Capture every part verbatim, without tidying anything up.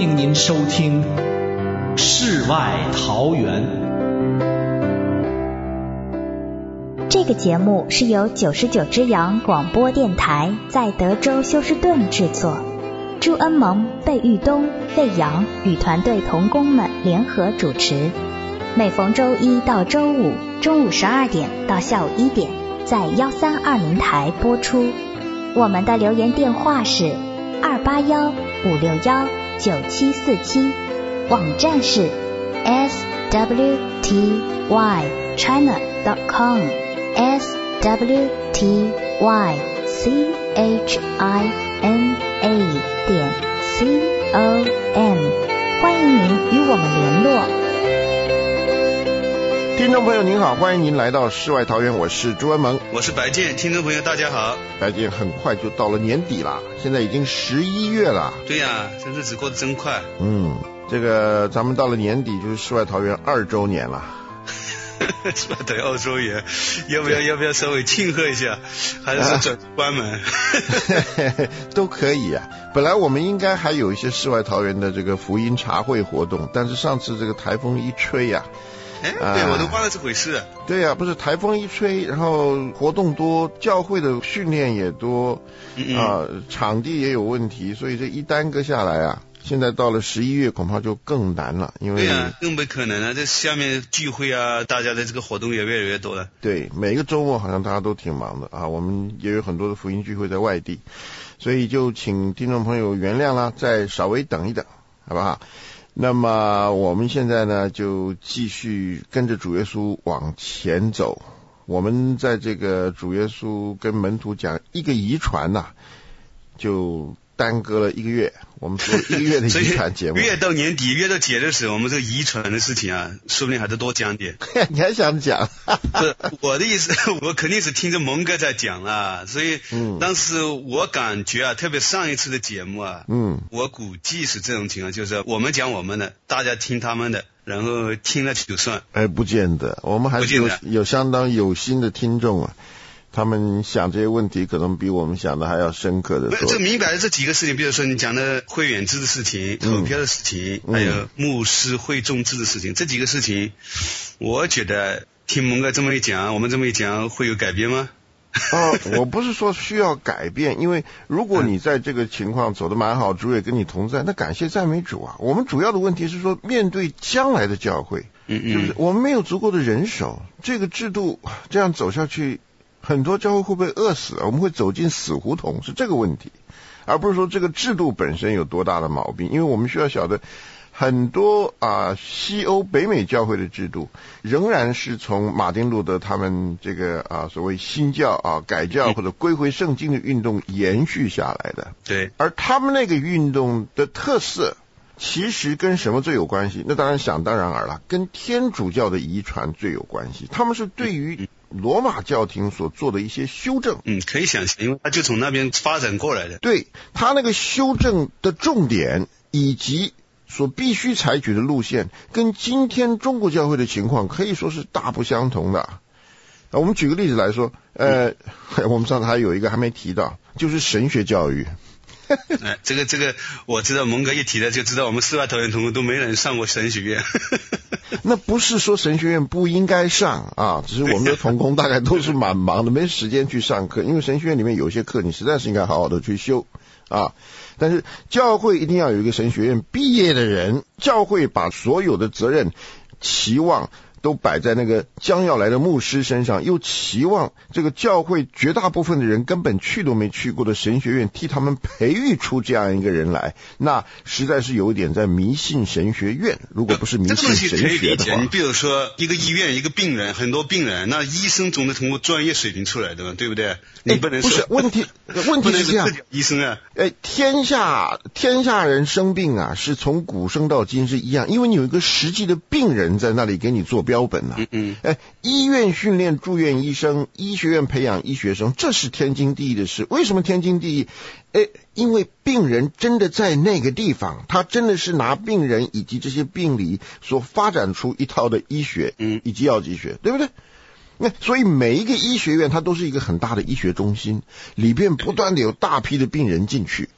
迎您收听世外桃源。 这个节目是由九十九只羊广播电台在德州休斯顿制作，朱恩蒙、贝玉东、魏阳与团队同工们联合主持，每逢周一到周五中午十二点到下午一点在一三二零台播出。我们的留言电话是二八幺五六幺九七四七，网站是 s w t y china dot com s w t y c h i n a 点 c o m， 欢迎您与我们联络。 听众朋友您好，欢迎您来到世外桃源，我是朱恩蒙， 我是白健。听众朋友大家好。 白健，很快就到了年底了，现在已经十一月了。 对呀、啊，这日子过得真快。 嗯，这个咱们到了年底就是世外桃源二周年了。 世外桃源二周年，要不要要不要稍微庆贺一下，还是转关门？ 都可以啊。本来我们应该还有一些世外桃源的这个福音茶会活动，但是上次这个台风一吹呀、啊。 哎，对、啊、我都忘了这回事。 对呀、啊，不是台风一吹，然后活动多，教会的训练也多，嗯嗯啊，场地也有问题，所以这一耽搁下来啊，现在到了十一月恐怕就更难了，因为对啊，更不可能了。这下面聚会啊，大家的这个活动也越来越多了。 对，每个周末好像大家都挺忙的啊，我们也有很多的福音聚会在外地，所以就请听众朋友原谅啦，再稍微等一等，好不好？那么我们现在呢，就继续跟着主耶稣往前走。我们在这个主耶稣跟门徒讲一个遗传呐、啊，就耽搁了一个月。我们说一个月的遗传节目， 越到年底，越到节的时候，我们这个遗传的事情啊，说不定还得多讲点。 你还想讲？ 不是我的意思，我肯定是听着蒙哥在讲啦，所以，嗯，当时我感觉啊，特別上一次的节目啊，嗯，我估计是这种情况，就是我们讲我们的，大家听他们的，然后听了就算。 哎，不见得，我们还是有有相当有心的听众啊。他们想这些问题可能比我们想的还要深刻的多。 这明摆的这几个事情，比如说你讲的会员制的事情、投票的事情、嗯、还有牧师会众制的事情、嗯、这几个事情，我觉得听蒙哥这么一讲，我们这么一讲会有改变吗？ 哦，我不是说需要改变，因为如果你在这个情况走得蛮好，主也跟你同在，那感谢赞美主啊。我们主要的问题是说，面对将来的教会，嗯嗯，就是我们没有足够的人手，这个制度这样走下去，很多教会会不会饿死？我们会走进死胡同，是这个问题，而不是说这个制度本身有多大的毛病。因为我们需要晓得，很多啊西欧北美教会的制度仍然是从马丁路德他们这个啊所谓新教啊改教或者归回圣经的运动延续下来的。 对， 而他们那个运动的特色，其实跟什么最有关系？那当然想当然尔了，跟天主教的遗传最有关系。他们是对于罗马教廷所做的一些修正， 嗯，可以想象，因为他就从那边发展过来的。 对，他那个修正的重点以及所必须采取的路线，跟今天中国教会的情况可以说是大不相同的。我们举个例子来说，呃，嗯、我们上次还有一个还没提到，就是神学教育。 哎，这个这个我知道，蒙哥一提了就知道，我们世外桃源同工都没人上过神学院。 那不是说神学院不应该上啊，只是我们的同工大概都是蛮忙的，没时间去上课。因为神学院里面有些课你实在是应该好好的去修啊。但是教会一定要有一个神学院毕业的人，教会把所有的责任期望都摆在那个将要来的牧师身上，又期望这个教会绝大部分的人根本去都没去过的神学院替他们培育出这样一个人来，那实在是有一点在迷信神学院。如果不是迷信神学的话， 你比如说一个医院一个病人，很多病人，那医生总得通过专业水平出来的嘛，对不对？你不能说、 欸、不是问题，问题是这样， 医生啊， 哎，天下天下人生病啊，是从古生到今是一样，因为你有一个实际的病人在那里给你做标本啊。嗯嗯，哎，医院训练住院医生，医学院培养医学生，这是天经地义的事。为什么天经地义？哎，因为病人真的在那个地方，他真的是拿病人以及这些病理所发展出一套的医学，嗯，以及药剂学，对不对？那所以每一个医学院它都是一个很大的医学中心，里边不断的有大批的病人进去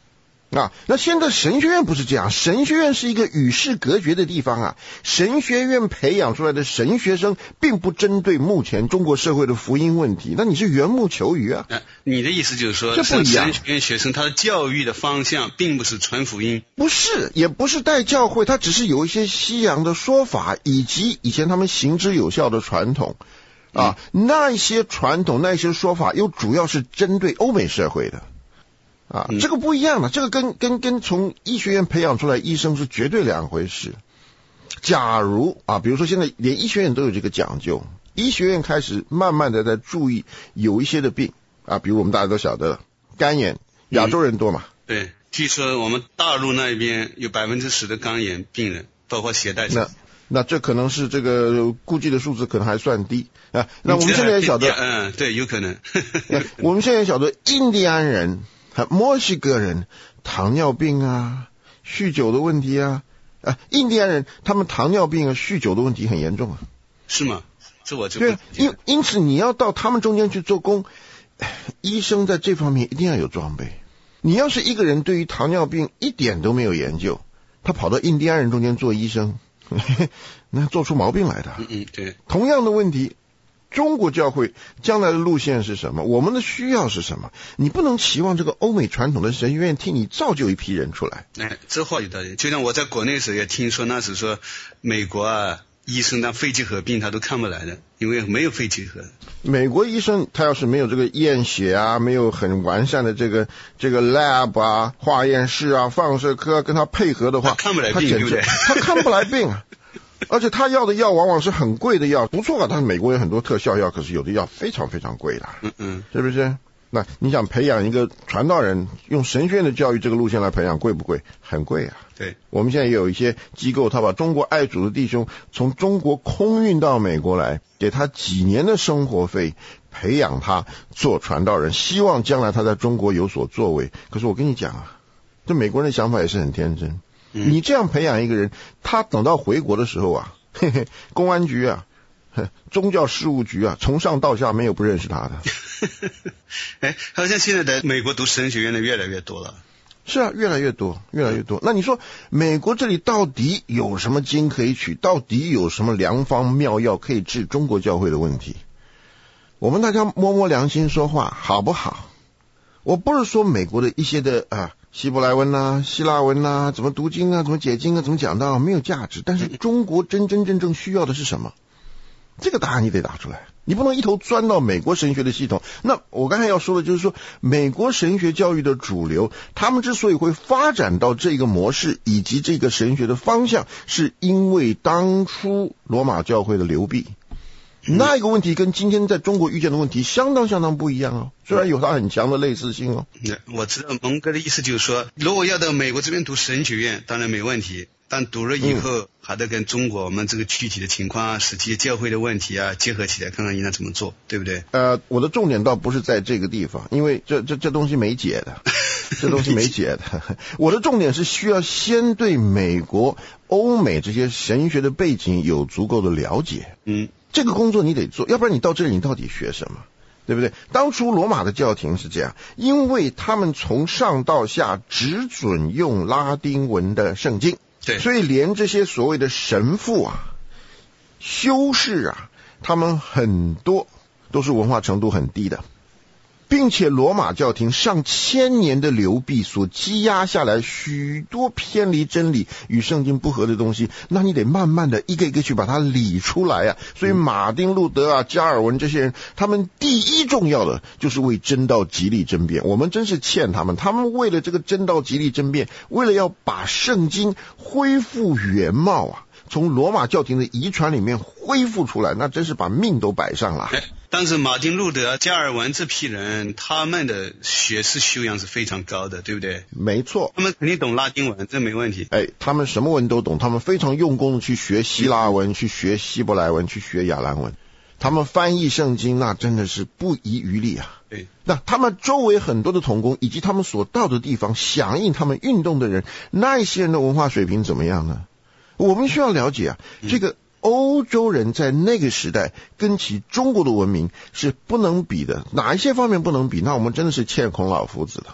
啊，那现在神学院不是这样，神学院是一个与世隔绝的地方啊。神学院培养出来的神学生，并不针对目前中国社会的福音问题，那你是缘木求鱼啊。 呃、你的意思就是说， 这不一样。 神学院学生他的教育的方向并不是传福音， 不是，也不是带教会，他只是有一些西洋的说法，以及以前他们行之有效的传统啊，嗯、那一些传统，那一些说法，又主要是针对欧美社会的。啊，这个不一样的，这个跟跟跟从医学院培养出来医生是绝对两回事。假如啊，比如说现在连医学院都有这个讲究，医学院开始慢慢的在注意有一些的病啊，比如我们大家都晓得肝炎，亚洲人多嘛。 嗯、对，据说我们大陆那边有百分之十的肝炎病人，包括携带者。 那那这可能是这个估计的数字可能还算低啊。那我们现在也晓得， 嗯，对，有可能。 我们现在也晓得印第安人。墨西哥人糖尿病啊，酗酒的问题啊，啊，印第安人他们糖尿病啊、酗酒的问题很严重啊。 是吗？这我就对，因因此你要到他们中间去做工，医生在这方面一定要有装备。你要是一个人对于糖尿病一点都没有研究，他跑到印第安人中间做医生，那做出毛病来的。 嗯嗯，对。 同样的问题。中国教会将来的路线是什么？我们的需要是什么？你不能期望这个欧美传统的神学院替你造就一批人出来。 哎，这话有道理。就像我在国内时也听说，那时说美国啊，医生那肺结核病他都看不来的，因为没有肺结核。 美国医生他要是没有这个验血啊，没有很完善的这个这个 lab 啊、化验室啊、放射科、啊、跟他配合的话， 他看不来病， 他简直对不对？ 他看不来病啊。而且他要的药往往是很贵的药，不错啊，但是美国有很多特效药，可是有的药非常非常贵的， 嗯嗯， 是不是？那你想培养一个传道人，用神学院的教育这个路线来培养，贵不贵？很贵啊。 对， 我们现在也有一些机构，他把中国爱主的弟兄从中国空运到美国来，给他几年的生活费，培养他做传道人，希望将来他在中国有所作为。可是我跟你讲啊，这美国人的想法也是很天真。你这样培养一个人，他等到回国的时候啊，嘿嘿，公安局啊，宗教事务局啊，从上到下没有不认识他的。 哎，好像现在在美国读神学院的越来越多了。 是啊，越来越多，越来越多。那你说美国这里到底有什么经可以取？到底有什么良方妙药可以治中国教会的问题？我们大家摸摸良心说话好不好？我不是说美国的一些的啊。希伯来文啊，希腊文啊，怎么读经啊，怎么解经啊，怎么讲道没有价值。但是中国真真正正需要的是什么？这个答案你得打出来。你不能一头钻到美国神学的系统。那我刚才要说的就是说，美国神学教育的主流，他们之所以会发展到这个模式以及这个神学的方向，是因为当初罗马教会的流弊。那一个问题跟今天在中国遇见的问题相当相当不一样哦，虽然有它很强的类似性哦。 我知道蒙哥的意思就是说，如果要到美国这边读神学院，当然没问题，但读了以后、嗯、还得跟中国我们这个具体的情况啊、实际教会的问题啊结合起来，看看应该怎么做，对不对？ 呃，我的重点倒不是在这个地方，因为这这这东西没解的，这东西没解的。我的重点是需要先对美国、欧美这些神学的背景有足够的了解。嗯。这个工作你得做，要不然你到这里你到底学什么？对不对？当初罗马的教廷是这样，因为他们从上到下只准用拉丁文的圣经， 对， 所以连这些所谓的神父啊、修士啊，他们很多都是文化程度很低的。并且罗马教廷上千年的流弊所积压下来许多偏离真理与圣经不合的东西，那你得慢慢的一个一个去把它理出来啊。所以马丁路德啊、加尔文这些人，他们第一重要的就是为真道极力争辩。我们真是欠他们，他们为了这个真道极力争辩，为了要把圣经恢复原貌啊，从罗马教廷的遗传里面恢复出来，那真是把命都摆上了。 但是马丁路德、加尔文这批人，他们的学识修养是非常高的，对不对？ 没错， 他们肯定懂拉丁文，这没问题。 哎，他们什么文都懂，他们非常用功的去学希腊文、去学希伯来文、去学亚兰文。他们翻译圣经，那真的是不遗余力啊。 对， 那他们周围很多的同工，以及他们所到的地方响应他们运动的人，那一些人的文化水平怎么样呢？我们需要了解啊，这个欧洲人在那个时代跟其中国的文明是不能比的，哪一些方面不能比？那我们真的是欠孔老夫子的。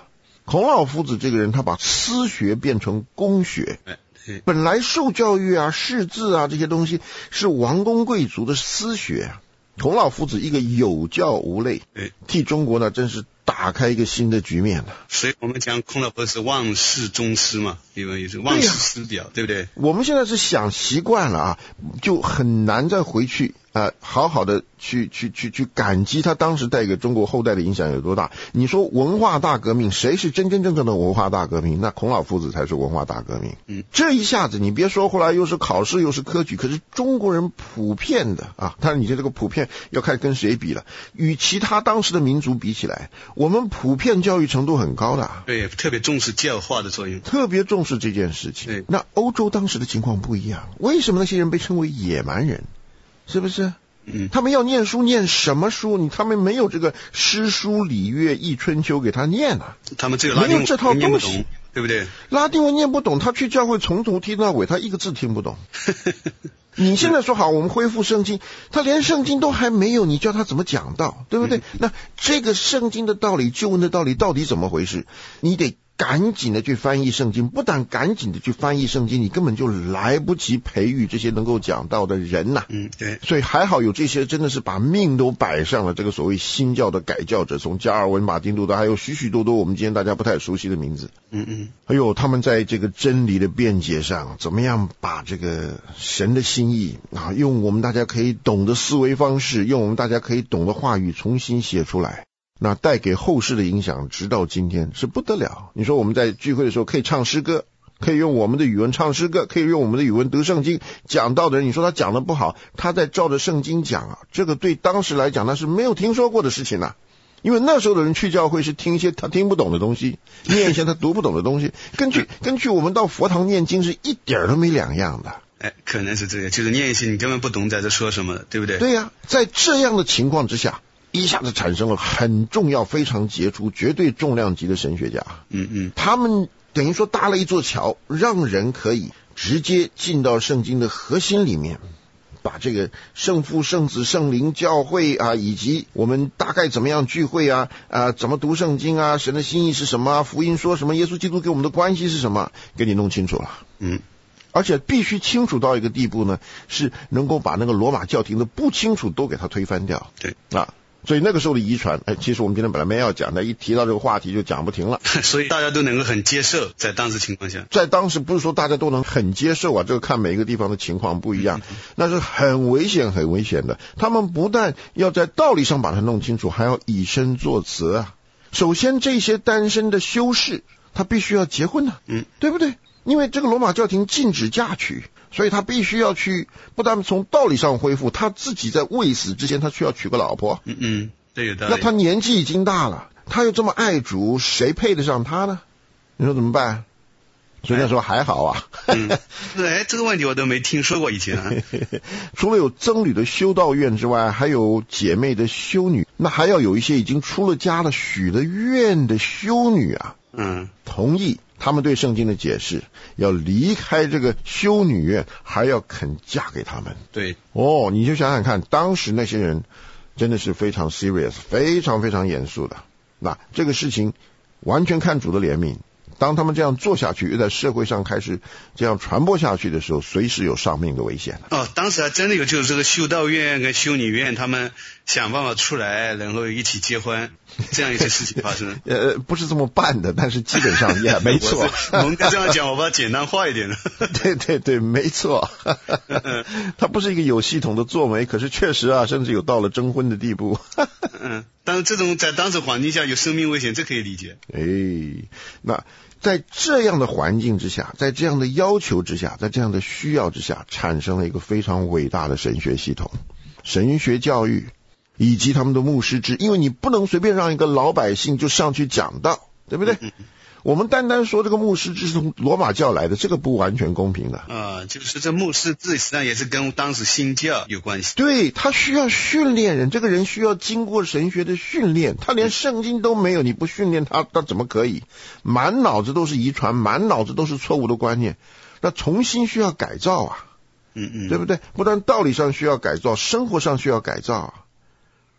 孔老夫子这个人，他把私学变成公学。本来受教育啊、识字啊这些东西是王公贵族的私学，孔老夫子一个有教无类，替中国呢真是打开一个新的局面了。 所以我们讲孔老夫子是万世宗师嘛，因为也是万世师表， 对,、啊、对不对？ 我们现在是想习惯了啊，就很难再回去啊、呃，好好的去去去去感激他当时带给中国后代的影响有多大。你说文化大革命，谁是真真正正的文化大革命？那孔老夫子才是文化大革命。嗯，这一下子你别说后来又是考试又是科举，可是中国人普遍的啊，当然你这个普遍要看跟谁比了，与其他当时的民族比起来，我们普遍教育程度很高的， 对，特别重视教化的作用， 特别重视这件事情。对，那欧洲当时的情况不一样，为什么那些人被称为野蛮人？是不是？嗯，他们要念书，念什么书？你他们没有这个诗书礼乐易春秋给他念啊， 他们这个拉丁文没有这套东西， 对不对？ 拉丁文念不懂，他去教会从头听到尾，他一个字听不懂。你现在说好，我们恢复圣经，他连圣经都还没有，你教他怎么讲道，对不对？嗯、那这个圣经的道理、救恩的道理到底怎么回事？你得赶紧的去翻译圣经，不但赶紧的去翻译圣经，你根本就来不及培育这些能够讲道的人呐、啊。 嗯，对。所以还好有这些真的是把命都摆上了这个所谓新教的改教者，从加尔文、马丁路德，还有许许多多我们今天大家不太熟悉的名字。 嗯嗯。 还有他们在这个真理的辩解上，怎么样把这个神的心意啊，用我们大家可以懂的思维方式，用我们大家可以懂的话语重新写出来。那带给后世的影响直到今天是不得了。你说我们在聚会的时候可以唱诗歌，可以用我们的语文唱诗歌，可以用我们的语文读圣经，讲道的人你说他讲的不好，他在照着圣经讲啊，这个对当时来讲那是没有听说过的事情啊。因为那时候的人去教会是听一些他听不懂的东西，念一些他读不懂的东西，根据根据我们到佛堂念经是一点都没两样的。 哎，可能是这个，就是念一些你根本不懂在这说什么，对不对？ 对呀、啊，在这样的情况之下，一下子产生了很重要、非常杰出、绝对重量级的神学家。 嗯嗯， 他们等于说搭了一座桥，让人可以直接进到圣经的核心里面，把这个圣父、圣子、圣灵教会啊，以及我们大概怎么样聚会啊，啊，怎么读圣经啊，神的心意是什么啊，福音说什么，耶稣基督给我们的关系是什么，给你弄清楚了。 嗯。 而且必须清楚到一个地步呢，是能够把那个罗马教廷的不清楚都给它推翻掉。 对啊。所以那个时候的遗传，哎，其实我们今天本来没要讲的，一提到这个话题就讲不停了。 所以大家都能够很接受，在当时情况下， 在当时不是说大家都能很接受啊，这个看每一个地方的情况不一样，嗯、那是很危险、很危险的。他们不但要在道理上把它弄清楚，还要以身作则啊。首先，这些单身的修士，他必须要结婚啊， 嗯， 对不对？因为这个罗马教廷禁止嫁娶。所以他必须要去，不但从道理上恢复，他自己在未死之前，他需要娶个老婆。 嗯嗯，这有道理。 那他年纪已经大了，他又这么爱主，谁配得上他呢？你说怎么办？所以那时候还好啊。 嗯，哎，这个问题我都没听说过以前啊。 除了有僧侣的修道院之外，还有姐妹的修女，那还要有一些已经出了家了、许了愿的修女啊。 嗯， 同意他们对圣经的解释，要离开这个修女院，还要肯嫁给他们。 对， 哦，你就想想看，当时那些人真的是非常 serious， 非常非常严肃的。那这个事情完全看主的怜悯。当他们这样做下去，又在社会上开始这样传播下去的时候，随时有丧命的危险。 哦，当时还真的有，就是这个修道院跟修女院，他们想办法出来，然后一起结婚，这样一些事情发生。 呃，不是这么办的，但是基本上也没错。 我们这样讲，我把它简单化一点了。 对对对，没错。它不是一个有系统的作为，可是确实啊，甚至有到了征婚的地步。 嗯，但是这种在当时环境下有生命危险，这可以理解。 哎，那在这样的环境之下，在这样的要求之下，在这样的需要之下，产生了一个非常伟大的神学系统，神学教育以及他们的牧师制。因为你不能随便让一个老百姓就上去讲道，对不对？嗯嗯，我们单单说这个牧师制是从罗马教来的，这个不完全公平的啊、 呃。就是这牧师制实际上也是跟当时新教有关系。 对，他需要训练人，这个人需要经过神学的训练，他连圣经都没有，你不训练他，他怎么可以？满脑子都是遗传，满脑子都是错误的观念，那重新需要改造啊， 嗯嗯， 对不对？不但道理上需要改造，生活上需要改造啊。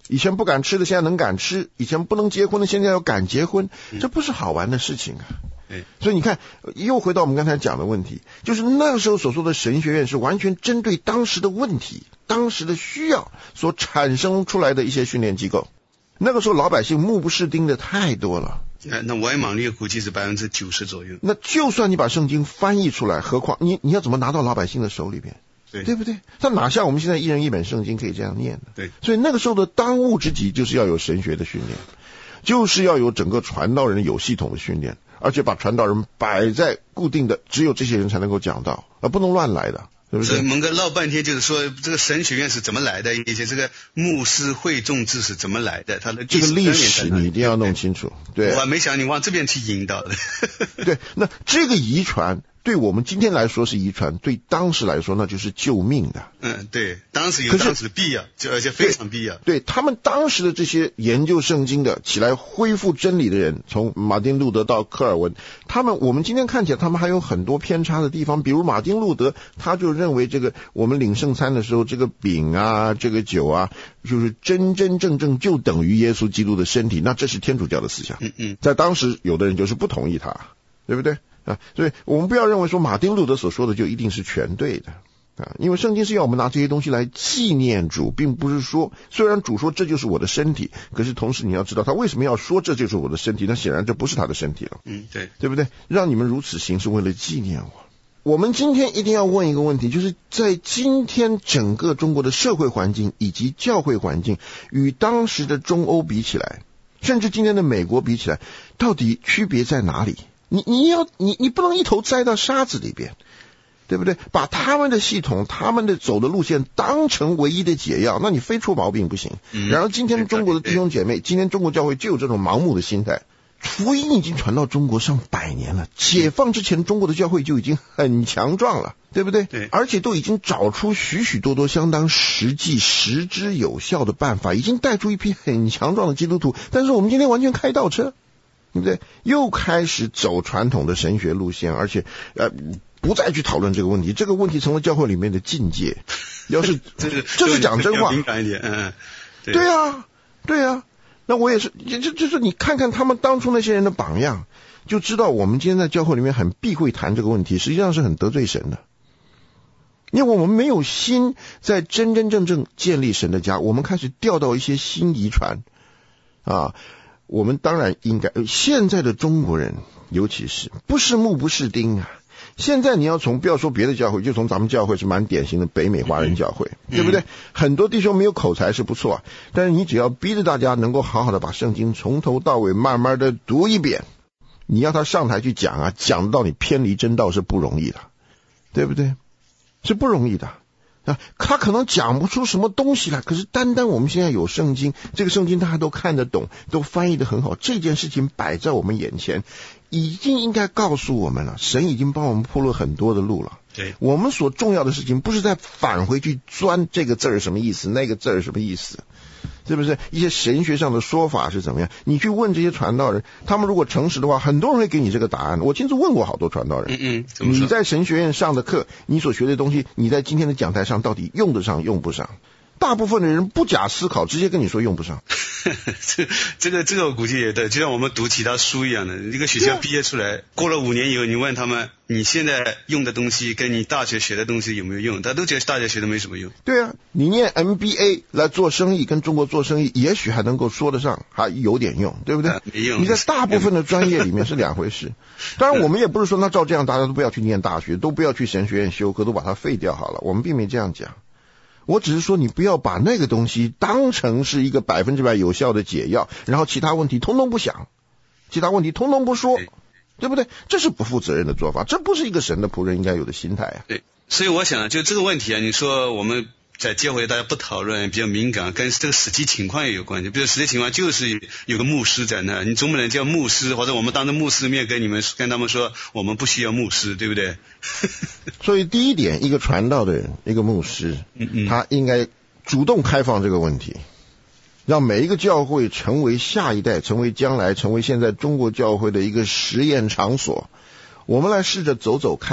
以前不敢吃的现在能敢吃，以前不能结婚的现在要敢结婚， 嗯、 这不是好玩的事情啊。 对， 所以你看，又回到我们刚才讲的问题，就是那个时候所说的神学院是完全针对当时的问题、当时的需要所产生出来的一些训练机构。那个时候老百姓目不识丁的太多了。 那外盲率估计是百分之九十左右。 那就算你把圣经翻译出来，何况你你要怎么拿到老百姓的手里边？ 对， 对不对？他哪像我们现在一人一本圣经可以这样念的？ 对， 所以那个时候的当务之急就是要有神学的训练，就是要有整个传道人有系统的训练，而且把传道人摆在固定的，只有这些人才能够讲道，而不能乱来的。对不对？ 所以蒙哥唠半天就是说这个神学院是怎么来的，以及这个牧师会众制是怎么来的，它的这个历史你一定要弄清楚。对， 我还没想你往这边去引导的。 对，那这个遗传对我们今天来说是遗传，对当时来说那就是救命的。 嗯，对，当时有当时的必要，就而且非常必要。 对，对他们当时的这些研究圣经的起来恢复真理的人，从马丁路德到科尔文，他们我们今天看起来他们还有很多偏差的地方，比如马丁路德他就认为这个我们领圣餐的时候，这个饼啊这个酒啊就是真真正正就等于耶稣基督的身体，那这是天主教的思想。 嗯嗯， 在当时有的人就是不同意他，对不对啊？所以我们不要认为说马丁路德所说的就一定是全对的啊，因为圣经是要我们拿这些东西来纪念主，并不是说虽然主说这就是我的身体，可是同时你要知道他为什么要说这就是我的身体，那显然这不是他的身体了。 嗯，对， 对不对？让你们如此行是为了纪念我。我们今天一定要问一个问题，就是在今天整个中国的社会环境以及教会环境与当时的中欧比起来，甚至今天的美国比起来，到底区别在哪里？你你要你你不能一头栽到沙子里边，对不对？把他们的系统、他们的走的路线当成唯一的解药，那你非出毛病不行。 嗯、 然而今天中国的弟兄姐妹，今天中国教会就有这种盲目的心态。福音已经传到中国上百年了，解放之前中国的教会就已经很强壮了，对不对？ 对， 而且都已经找出许许多多相当实际、实之有效的办法，已经带出一批很强壮的基督徒。但是我们今天完全开倒车，对不对？又开始走传统的神学路线，而且呃不再去讨论这个问题，这个问题成了教会里面的禁戒。要是这是这是讲真话， 敏感一点，嗯， 对，对啊，对啊。那我也是，就就是你看看他们当初那些人的榜样，就知道我们今天在教会里面很避讳谈这个问题，实际上是很得罪神的。因为我们没有心在真真正正建立神的家，我们开始掉到一些新遗传啊。我们当然应该，现在的中国人尤其是不是目不识丁啊。现在你要从不要说别的教会，就从咱们教会是蛮典型的北美华人教会，嗯、对不对？很多弟兄没有口才是不错啊，但是你只要逼着大家能够好好的把圣经从头到尾慢慢的读一遍，你要他上台去讲啊，讲到你偏离真道是不容易的，对不对？是不容易的啊，他可能讲不出什么东西来，可是单单我们现在有圣经，这个圣经大家都看得懂，都翻译得很好，这件事情摆在我们眼前，已经应该告诉我们了，神已经帮我们铺了很多的路了。 对， 我们所重要的事情不是再返回去钻这个字儿什么意思，那个字儿什么意思，是不是？一些神学上的说法是怎么样？你去问这些传道人，他们如果诚实的话，很多人会给你这个答案。我亲自问过好多传道人， 嗯嗯，怎么说？ 你在神学院上的课，你所学的东西，你在今天的讲台上到底用得上用不上？大部分的人不假思考，直接跟你说用不上。 这这个这个我估计也对，就像我们读其他书一样的，一个学校毕业出来，过了五年以后，你问他们你现在用的东西跟你大学学的东西有没有用，他都觉得大学学的没什么用。 对啊，你念 M B A 来做生意，跟中国做生意，也许还能够说得上，还有点用，对不对？ 没用。 你在大部分的专业里面是两回事。当然，我们也不是说那照这样大家都不要去念大学，都不要去神学院修课，都把它废掉好了。我们并没这样讲。我只是说，你不要把那个东西当成是一个百分之百有效的解药，然后其他问题通通不想，其他问题通通不说，对不对？这是不负责任的做法，这不是一个神的仆人应该有的心态啊。 对，所以我想，就这个问题啊，你说我们在教会大家不讨论，比较敏感，跟这个实际情况也有关系。比如实际情况就是有个牧师在那，你总不能叫牧师，或者我们当着牧师面跟你们跟他们说，我们不需要牧师，对不对？ 所以第一点，一个传道的人，一个牧师， 嗯嗯， 他应该主动开放这个问题，让每一个教会成为下一代，成为将来，成为现在中国教会的一个实验场所。我们来试着走走看，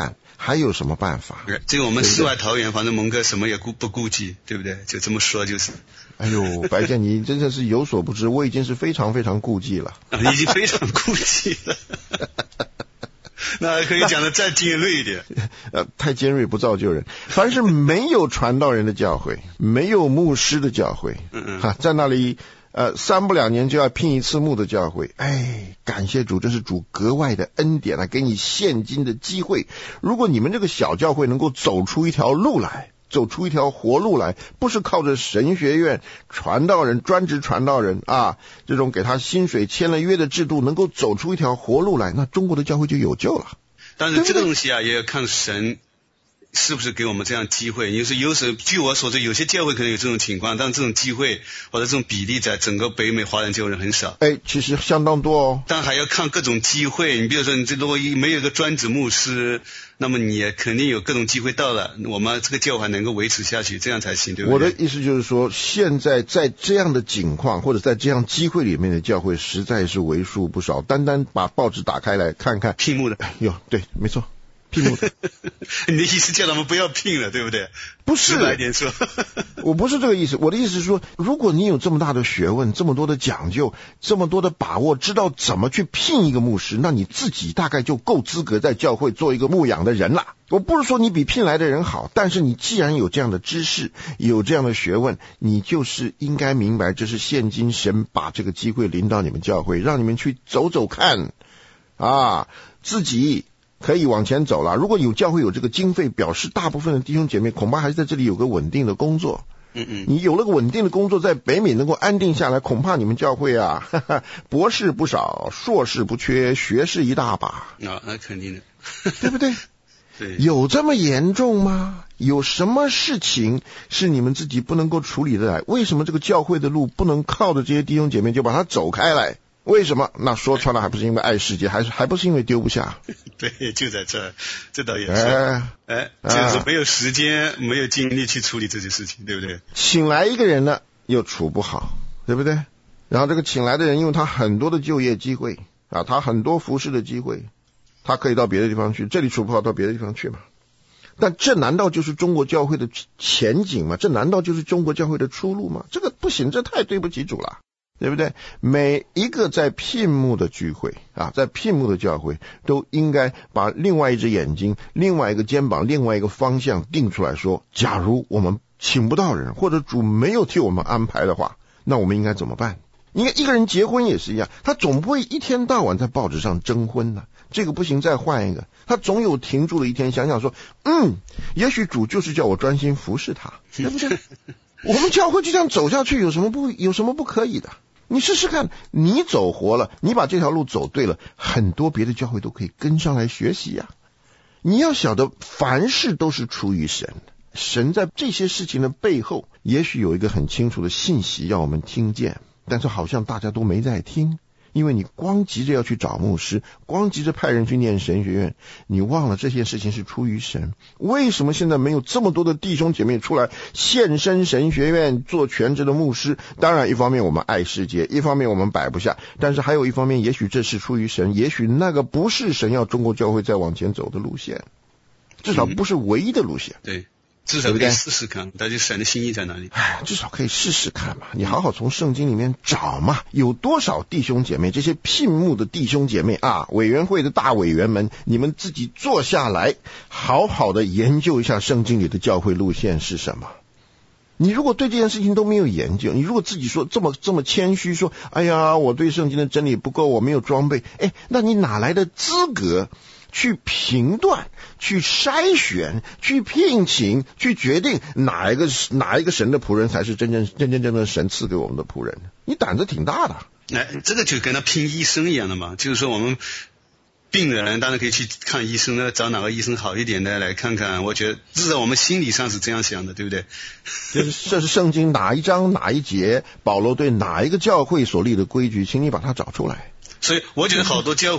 还有什么办法？ 这个我们世外桃源，反正蒙哥什么也顾不顾忌，对不对？就这么说就是。 哎呦，白健，你真的是有所不知，我已经是非常非常顾忌了， 啊、已经非常顾忌了。那可以讲的再尖锐一点。 呃，太尖锐不造就人。凡是没有传道人的教会，没有牧师的教会，嗯嗯，哈，在那里呃三不两年就要聘一次牧的教会，哎，感谢主，这是主格外的恩典啊，给你现今的机会。如果你们这个小教会能够走出一条路来，走出一条活路来，不是靠着神学院传道人专职传道人啊这种给他薪水签了约的制度，能够走出一条活路来，那中国的教会就有救了。 但是这个东西啊，也要看神是不是给我们这样机会。就是有时候据我所知，有些教会可能有这种情况，但这种机会或者这种比例在整个北美华人教会很少。 哎，其实相当多哦。 但还要看各种机会。你比如说，你这如果没有一个专职牧师，那么你也肯定有各种机会到了，我们这个教会能够维持下去，这样才行，对不对？ 我的意思就是说，现在在这样的境况或者在这样机会里面的教会实在是为数不少。单单把报纸打开来看看， 聘牧的， 哟，对，没错。聘牧的。 你的意思叫他们不要聘了，对不对？ 不是， 来点说。 我不是这个意思，我的意思是说，如果你有这么大的学问，这么多的讲究，这么多的把握，知道怎么去聘一个牧师，那你自己大概就够资格在教会做一个牧养的人了。我不是说你比聘来的人好，但是你既然有这样的知识，有这样的学问，你就是应该明白，这是现今神把这个机会临到你们教会，让你们去走走看啊，自己可以往前走了。如果有教会有这个经费，表示大部分的弟兄姐妹恐怕还是在这里有个稳定的工作。嗯嗯，你有了个稳定的工作，在北美能够安定下来，恐怕你们教会啊，哈哈，博士不少，硕士不缺，学士一大把。 啊、哦，那肯定的， 对不对？ 对， 有这么严重吗？有什么事情是你们自己不能够处理得来？为什么这个教会的路不能靠着这些弟兄姐妹就把它走开来？为什么？那说穿了还不是因为爱世界，还是还不是因为丢不下？ 对，就在这儿，这倒也是。哎，哎就是没有时间、哎、没有精力去处理这些事情，对不对？ 请来一个人呢，又处不好，对不对？然后这个请来的人，因为他很多的就业机会啊，他很多服侍的机会，他可以到别的地方去，这里处不好，到别的地方去嘛。但这难道就是中国教会的前景吗？这难道就是中国教会的出路吗？这个不行，这太对不起主了。对不对？每一个在聘牧的聚会啊，在聘牧的教会，都应该把另外一只眼睛、另外一个肩膀、另外一个方向定出来说，假如我们请不到人，或者主没有替我们安排的话，那我们应该怎么办？你看一个人结婚也是一样，他总不会一天到晚在报纸上征婚呢、啊，这个不行再换一个，他总有停住了一天，想想说，嗯，也许主就是叫我专心服侍他，对不对？我们教会就这样走下去，有什么不有什么不可以的？你试试看，你走活了，你把这条路走对了，很多别的教会都可以跟上来学习呀、啊。你要晓得，凡事都是出于神，神在这些事情的背后，也许有一个很清楚的信息要我们听见，但是好像大家都没在听。因为你光急着要去找牧师，光急着派人去念神学院，你忘了这些事情是出于神。为什么现在没有这么多的弟兄姐妹出来献身神学院做全职的牧师？当然一方面我们爱世界，一方面我们摆不下，但是还有一方面，也许这是出于神，也许那个不是神要中国教会再往前走的路线，至少不是唯一的路线。 嗯、对。至少可以试试看，但是神的心意在哪里？ 哎，至少可以试试看嘛，你好好从圣经里面找嘛，有多少弟兄姐妹，这些聘牧的弟兄姐妹啊，委员会的大委员们，你们自己坐下来，好好的研究一下圣经里的教会路线是什么。你如果对这件事情都没有研究，你如果自己说这么这么谦虚说，哎呀，我对圣经的真理不够，我没有装备，哎，那你哪来的资格去评断、去筛选、去聘请、去决定哪一个哪一个神的仆人才是真正真真正正神赐给我们的仆人？你胆子挺大的。 哎，这个就跟他聘医生一样的嘛，就是说我们病人当然可以去看医生呢，找哪个医生好一点的来看看。我觉得至少我们心理上是这样想的，对不对？ 这是这是圣经哪一章哪一节，保罗对哪一个教会所立的规矩，请你把它找出来。 所以我觉得好多教会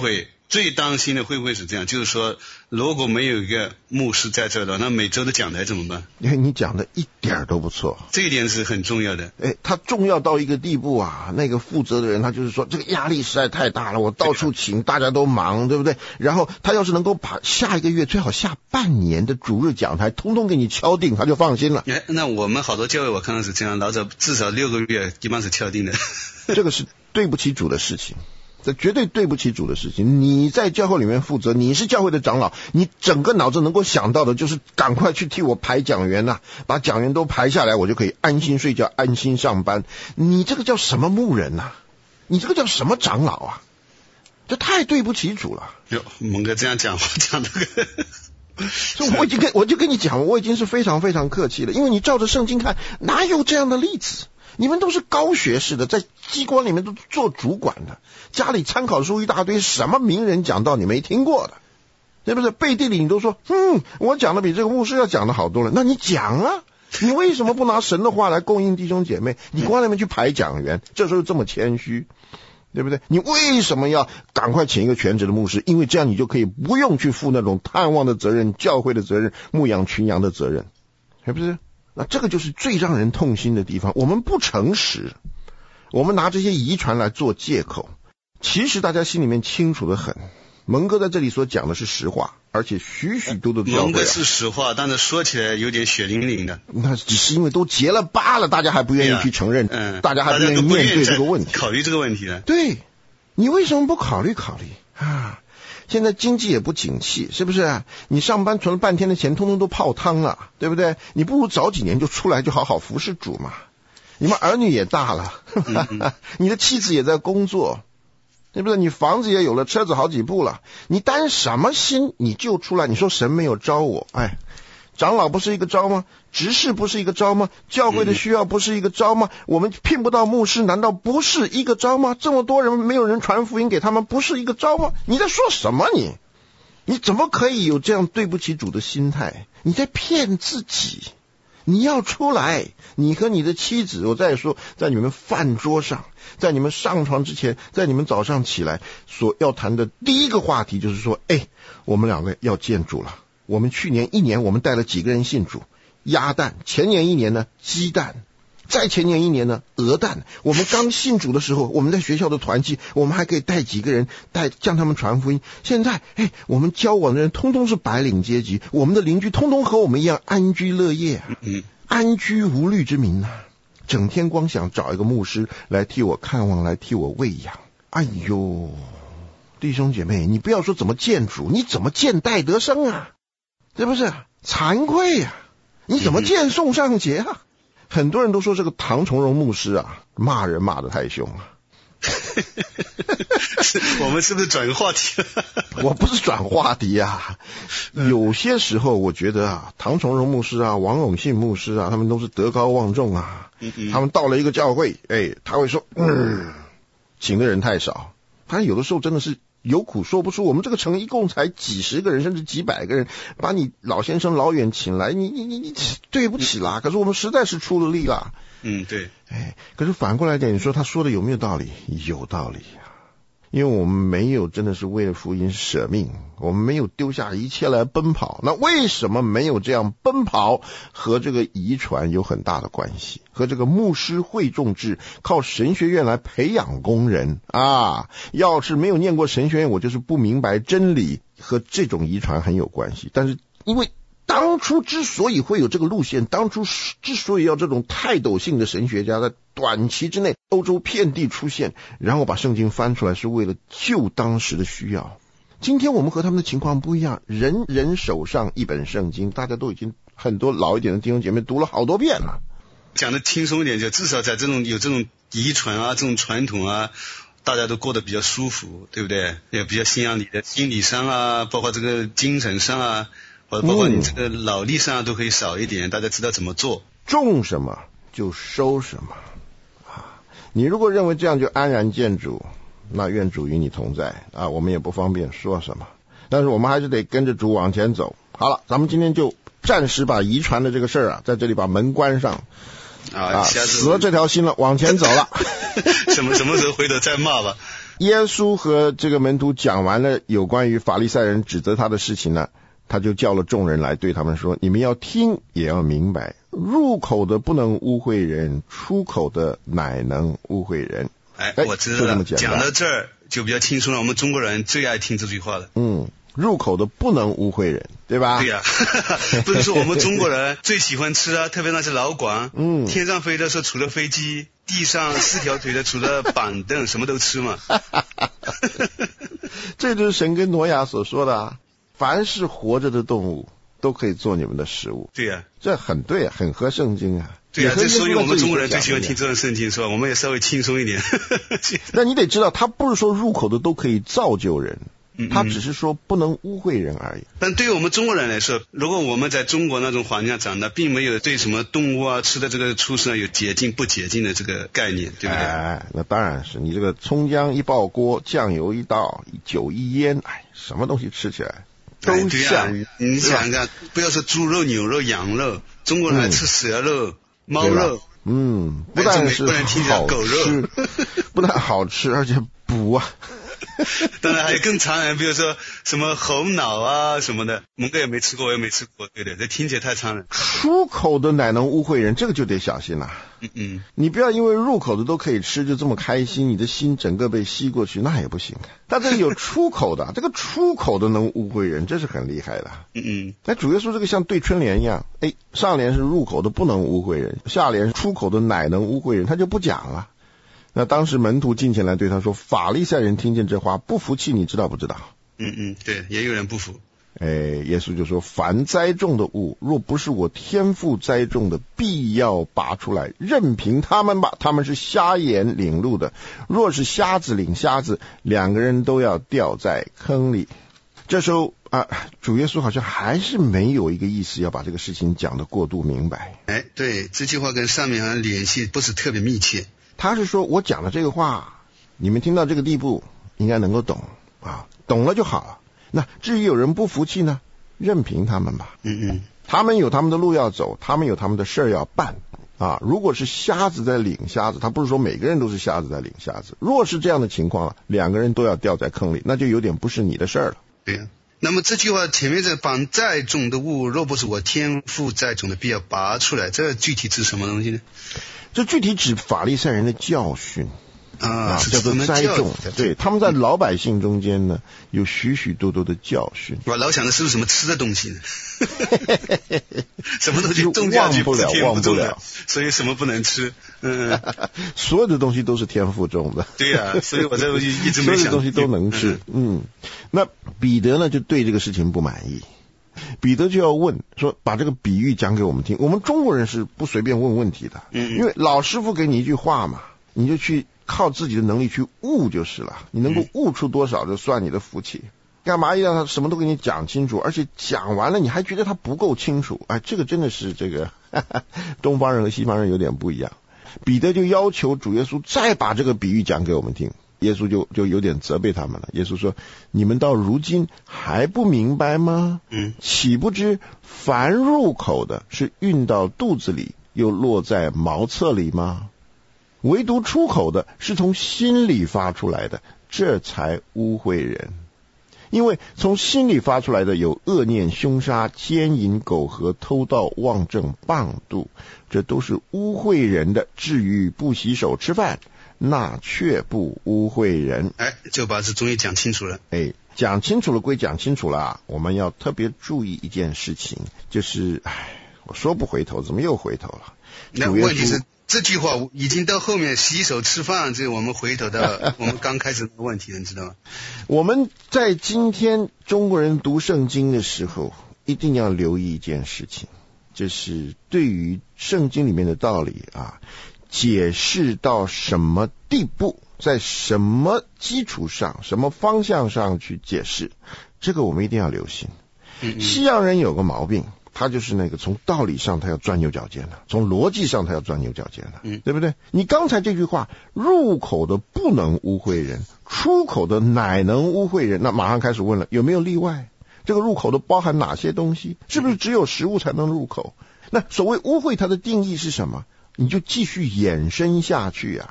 最担心的会不会是这样？就是说，如果没有一个牧师在这儿的，那每周的讲台怎么办？ 因为你讲的一点都不错， 这一点是很重要的。 哎，他重要到一个地步啊，那个负责的人他就是说，这个压力实在太大了，我到处请，大家都忙，对不对？然后他要是能够把下一个月最好下半年的主日讲台通通给你敲定，他就放心了。 哎，那我们好多教会我看到是这样，老早至少六个月一般是敲定的。 这个是对不起主的事情。这绝对对不起主的事情。你在教会里面负责，你是教会的长老，你整个脑子能够想到的就是赶快去替我排讲员啊，把讲员都排下来，我就可以安心睡觉，安心上班。你这个叫什么牧人啊？你这个叫什么长老啊？这太对不起主了。 哟，蒙哥这样讲话讲这个所以我已经跟我就跟你讲，我已经是非常非常客气了，因为你照着圣经看，哪有这样的例子？你们都是高学士的，在机关里面都做主管的，家里参考书一大堆，什么名人讲道你没听过的，对不对？背地里你都说，嗯，我讲的比这个牧师要讲的好多了，那你讲啊，你为什么不拿神的话来供应弟兄姐妹？你光那边去排讲员，这时候这么谦虚，对不对？你为什么要赶快请一个全职的牧师？因为这样你就可以不用去负那种探望的责任、教会的责任、牧养群羊的责任，是不是？那这个就是最让人痛心的地方。我们不诚实，我们拿这些遗传来做借口。其实大家心里面清楚得很，蒙哥在这里所讲的是实话，而且许许多多的教会、啊、 蒙哥是实话，但是说起来有点血淋淋的。 那只是因为都结了疤了，大家还不愿意去承认， 嗯， 大家还不愿意面对这个问题， 考虑这个问题呢？ 对，你为什么不考虑考虑啊？现在经济也不景气，是不是？你上班存了半天的钱，通通都泡汤了，对不对？你不如早几年就出来，就好好服侍主嘛。你们儿女也大了，嗯、你的妻子也在工作，对不对？你房子也有了，车子好几部了，你担什么心？你就出来，你说神没有招我，哎，长老不是一个招吗？执事不是一个招吗？教会的需要不是一个招吗？我们聘不到牧师，难道不是一个招吗？这么多人没有人传福音给他们，不是一个招吗？你在说什么你？你怎么可以有这样对不起主的心态？你在骗自己。你要出来，你和你的妻子，我再说，在你们饭桌上，在你们上床之前，在你们早上起来所要谈的第一个话题就是说，哎，我们两个要见主了。我们去年一年我们带了几个人信主？鸭蛋。前年一年呢，鸡蛋。再前年一年呢，鹅蛋。我们刚信主的时候，我们在学校的团契，我们还可以带几个人，带向他们传福音。现在，哎，我们交往的人通通是白领阶级，我们的邻居通通和我们一样安居乐业、啊，安居无虑之民啊！整天光想找一个牧师来替我看望，来替我喂养。哎呦，弟兄姐妹，你不要说怎么见主，你怎么见戴德生啊？是不是？惭愧呀、啊！你怎么见宋尚杰啊？很多人都说这个唐崇荣牧师啊，骂人骂得太凶了。 我们是不是转话题了？ 我不是转话题啊，有些时候我觉得啊，唐崇荣牧师啊，王永信牧师啊，他们都是德高望重啊。嗯嗯，他们到了一个教会，哎，他会说，嗯，请的人太少。他有的时候真的是有苦说不出。我们这个城一共才几十个人，甚至几百个人，把你老先生老远请来，你你你你对不起啦。可是我们实在是出了力啦。 嗯，对。 哎，可是反过来讲，你说他说的有没有道理？有道理啊。因为我们没有真的是为了福音舍命，我们没有丢下一切来奔跑。那为什么没有这样奔跑？和这个遗传有很大的关系，和这个牧师会众制，靠神学院来培养工人啊。要是没有念过神学院，我就是不明白真理，和这种遗传很有关系。但是因为当初之所以会有这个路线，当初之所以要这种泰斗性的神学家在短期之内欧洲遍地出现，然后把圣经翻出来，是为了救当时的需要。今天我们和他们的情况不一样，人人手上一本圣经，大家都已经很多老一点的弟兄姐妹读了好多遍了。 讲的轻松一点，就至少在这种有这种遗传啊，这种传统啊，大家都过得比较舒服，对不对？也比较信仰你的心理上啊，包括这个精神上啊，或者包括你这个脑力上都可以少一点，嗯、大家知道怎么做。种什么就收什么啊！你如果认为这样就安然见主，那愿主与你同在啊！我们也不方便说什么，但是我们还是得跟着主往前走。好了，咱们今天就暂时把遗传的这个事儿啊，在这里把门关上啊，死了这条心了，往前走了。 什么什么时候回头再骂吧。 耶稣和这个门徒讲完了有关于法利赛人指责他的事情呢，他就叫了众人来对他们说，你们要听也要明白，入口的不能污秽人，出口的乃能污秽人。 哎，我知道了，讲到这儿就比较轻松了，我们中国人最爱听这句话了。 嗯，入口的不能污秽人，对吧？ 对呀、啊，不是说我们中国人最喜欢吃啊，特别那些老广，嗯，天上飞的时候除了飞机，地上四条腿的除了板凳，什么都吃嘛。 这就是神跟挪亚所说的啊，凡是活着的动物都可以做你们的食物。 对呀、啊， 这很对啊，很合圣经啊。 对呀、啊，这所以我们中国人最喜欢听这种圣经，是吧？我们也稍微轻松一点。 那你得知道，他不是说入口的都可以造就人，他只是说不能污秽人而已。 但对于我们中国人来说，如果我们在中国那种环境下长大，并没有对什么动物啊吃的这个出生有洁净不洁净的这个概念，对不对？ 哎，那当然是，你这个葱姜一爆锅，酱油一倒，酒一腌，哎，什么东西吃起来都像。 哎啊、你想想，不要说猪肉、牛肉、羊肉，中国人还吃蛇肉、嗯、猫肉。 嗯，不但是好吃，不但好吃，而且补啊。 当然还有更残忍，比如说什么猴脑啊什么的，蒙哥也没吃过，我也没吃过，对的，这听起来太残忍。 出口的乃能污秽人，这个就得小心了。嗯嗯，你不要因为入口的都可以吃就这么开心，你的心整个被吸过去，那也不行。但这个有出口的，这个出口的能污秽人，这是很厉害的。嗯嗯，那主耶稣这个像对春联一样，哎，上联是入口的不能污秽人，下联出口的乃能污秽人，他就不讲了。那当时门徒进前来对他说，法利赛人听见这话不服气，你知道不知道？ 嗯嗯，对，也有人不服。 哎，耶稣就说，凡栽种的物，若不是我天父栽种的，必要拔出来，任凭他们吧，他们是瞎眼领路的，若是瞎子领瞎子，两个人都要掉在坑里。这时候啊，主耶稣好像还是没有一个意思要把这个事情讲得过度明白。 哎，对，这句话跟上面好像联系不是特别密切。 他是说，我讲的这个话，你们听到这个地步，应该能够懂啊，懂了就好了。那至于有人不服气呢，任凭他们吧。嗯嗯，他们有他们的路要走，他们有他们的事儿要办啊。如果是瞎子在领瞎子，他不是说每个人都是瞎子在领瞎子。若是这样的情况，两个人都要掉在坑里，那就有点不是你的事儿了。 对呀、啊。那么这句话前面这凡栽种的物，若不是我天父栽种的，必要拔出来，这具体指什么东西呢？ 这具体指法利赛人的教训啊， 啊叫做栽种。对，他们在老百姓中间呢，有许许多多的教训。 我老想的是不是什么吃的东西呢？什么东西种下去忘不了，忘不了， 所以什么不能吃？嗯， 所有的东西都是天父种的。 对呀、啊，所以我这一直没想， 所有的东西都能吃。嗯，那彼得呢，就对这个事情不满意。彼得就要问说，把这个比喻讲给我们听。我们中国人是不随便问问题的，嗯，因为老师傅给你一句话嘛，你就去靠自己的能力去悟就是了。你能够悟出多少，就算你的福气。干嘛要他什么都给你讲清楚，而且讲完了你还觉得他不够清楚？哎，这个真的是这个哈哈东方人和西方人有点不一样。彼得就要求主耶稣再把这个比喻讲给我们听。耶稣就就有点责备他们了。耶稣说，你们到如今还不明白吗？嗯，岂不知凡入口的是运到肚子里，又落在茅厕里吗？唯独出口的是从心里发出来的，这才污秽人。因为从心里发出来的有恶念、凶杀、奸淫、苟合、偷盗、妄证、谤妒，这都是污秽人的。至于不洗手吃饭，那却不污秽人。 哎，就把这终于讲清楚了。 哎，讲清楚了归讲清楚了啊，我们要特别注意一件事情，就是哎，我说不回头，怎么又回头了？ 那问题是这句话已经到后面洗手吃饭，这我们回头到我们刚开始的问题了，你知道吗？ 我们在今天中国人读圣经的时候，一定要留意一件事情，就是对于圣经里面的道理啊，解释到什么地步，在什么基础上，什么方向上去解释，这个我们一定要留心。嗯嗯，西洋人有个毛病，他就是那个从道理上他要钻牛角尖的，从逻辑上他要钻牛角尖的，嗯，对不对？你刚才这句话，入口的不能污秽人，出口的乃能污秽人，那马上开始问了，有没有例外？这个入口的包含哪些东西？是不是只有食物才能入口？那所谓污秽它的定义是什么？你就继续延伸下去啊，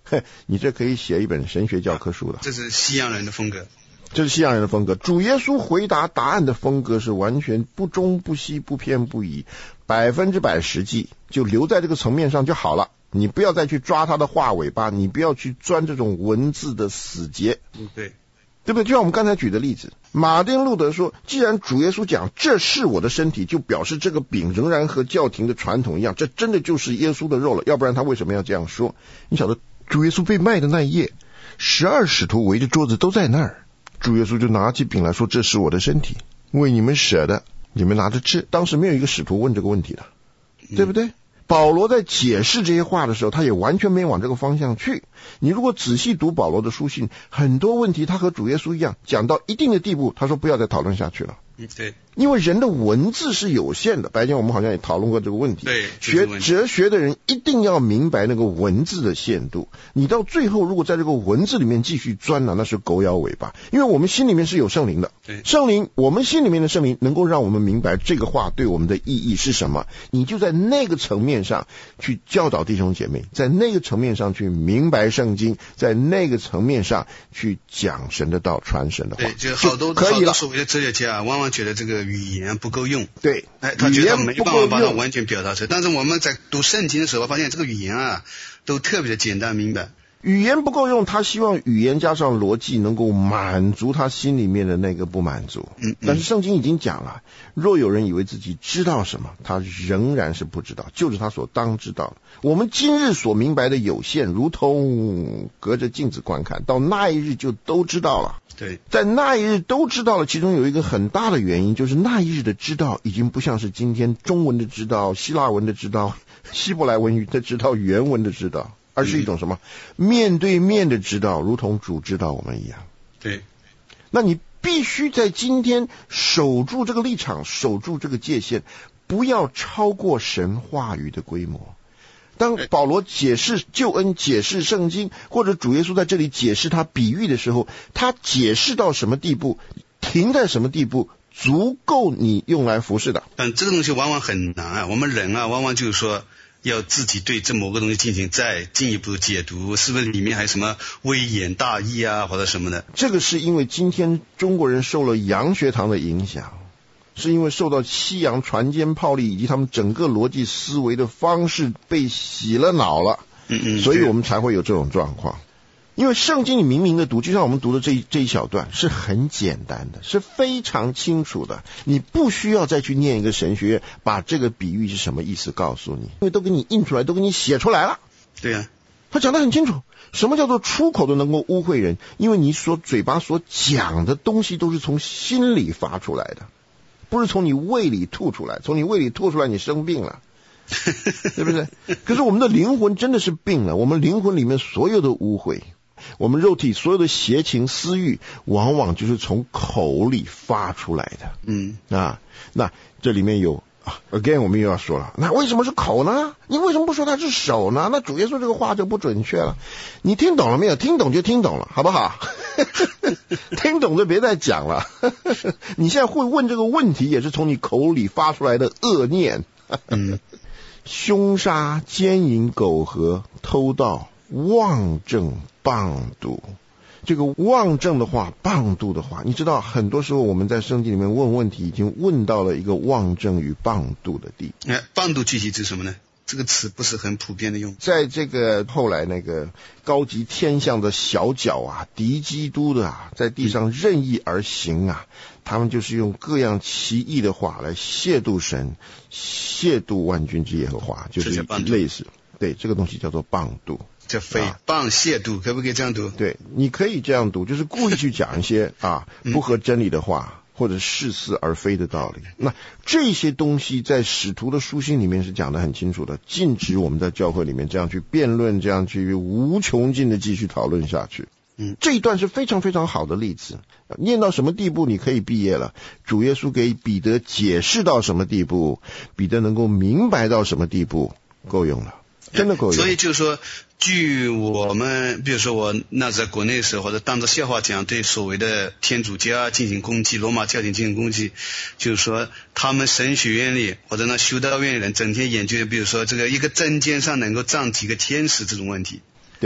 你这可以写一本神学教科书的。 这是西洋人的风格。 这是西洋人的风格。主耶稣回答答案的风格是完全不中不西不偏不倚，百分之百实际，就留在这个层面上就好了。你不要再去抓他的话尾巴，你不要去钻这种文字的死结。 嗯，对， 对不对？就像我们刚才举的例子，马丁路德说，既然主耶稣讲这是我的身体，就表示这个饼仍然和教廷的传统一样，这真的就是耶稣的肉了，要不然他为什么要这样说？你晓得主耶稣被卖的那一夜，十二使徒围着桌子都在那儿，主耶稣就拿起饼来说，这是我的身体，为你们舍的，你们拿着吃。当时没有一个使徒问这个问题的，对不对？嗯，保罗在解释这些话的时候，他也完全没往这个方向去。你如果仔细读保罗的书信，很多问题他和主耶稣一样，讲到一定的地步，他说不要再讨论下去了。 嗯，对， 因为人的文字是有限的。白天我们好像也讨论过这个问题。 对， 学哲学的人一定要明白那个文字的限度。你到最后如果在这个文字里面继续钻了，那是狗咬尾巴。因为我们心里面是有圣灵的。 对， 圣灵，我们心里面的圣灵能够让我们明白这个话对我们的意义是什么。你就在那个层面上去教导弟兄姐妹，在那个层面上去明白圣经，在那个层面上去讲神的道，传神的话。 对，就好多可以了。 所谓的哲学家往往觉得这个语言不够用。 对， 哎，他觉得他没办法把它完全表达出来。但是我们在读圣经的时候，发现这个语言啊，都特别的简单明白。 语言不够用，他希望语言加上逻辑能够满足他心里面的那个不满足。嗯，但是圣经已经讲了，若有人以为自己知道什么，他仍然是不知道，就是他所当知道的。我们今日所明白的有限，如同隔着镜子观看，到那一日就都知道了。 对， 在那一日都知道了，其中有一个很大的原因，就是那一日的知道已经不像是今天中文的知道、希腊文的知道、希伯来文的知道、原文的知道，而是一种什么？面对面的知道，如同主知道我们一样。 对， 那你必须在今天守住这个立场，守住这个界限，不要超过神话语的规模。当保罗解释救恩、解释圣经，或者主耶稣在这里解释他比喻的时候，他解释到什么地步，停在什么地步，足够你用来服侍的。 但这个东西往往很难啊，我们人啊，往往就是说要自己对这某个东西进行再进一步解读，是不是里面还有什么微言大义啊，或者什么的？ 这个是因为今天中国人受了洋学堂的影响，是因为受到西洋船坚炮利以及他们整个逻辑思维的方式被洗了脑了， 嗯嗯， 所以我们才会有这种状况。因为圣经你明明的读，就像我们读的这一这一小段是很简单的，是非常清楚的，你不需要再去念一个神学院把这个比喻是什么意思告诉你，因为都给你印出来，都给你写出来了。 对呀、啊， 他讲得很清楚，什么叫做出口都能够污秽人，因为你所嘴巴所讲的东西都是从心里发出来的，不是从你胃里吐出来，从你胃里吐出来你生病了，对不对？可是我们的灵魂真的是病了，我们灵魂里面所有的污秽，我们肉体所有的邪情私欲，往往就是从口里发出来的。嗯啊，那这里面有 again 我们又要说了，那为什么是口呢？你为什么不说它是手呢？那主耶稣这个话就不准确了。你听懂了没有？听懂就听懂了，好不好？听懂就别再讲了。你现在会问这个问题，也是从你口里发出来的恶念。嗯，凶杀、奸淫、苟合、偷盗、妄证、谤赌。这个妄证的话，谤赌的话，你知道很多时候我们在圣经里面问问题，已经问到了一个妄证与谤赌的地步。 哎，谤赌具体指什么呢？这个词不是很普遍的用。 在这个后来那个高级天象的小角啊，敌基督的啊，在地上任意而行啊，他们就是用各样奇异的话来亵渎神，亵渎万军之耶和华，就是类似。对，这个东西叫做谤赌。 这诽谤亵渎可不可以这样读？ 对，你可以这样读，就是故意去讲一些啊不合真理的话，或者似是而非的道理。那这些东西在使徒的书信里面是讲得很清楚的，禁止我们在教会里面这样去辩论，这样去无穷尽的继续讨论下去。嗯，这一段是非常非常好的例子。念到什么地步你可以毕业了？主耶稣给彼得解释到什么地步，彼得能够明白到什么地步，够用了，真的够用。 所以就是说，据我们比如说我那在国内的时候，或者当着笑话讲对所谓的天主教进行攻击，罗马教廷进行攻击，就是说他们神学院里或者那修道院里人整天研究，比如说这个一个针尖上能够站几个天使这种问题。 对，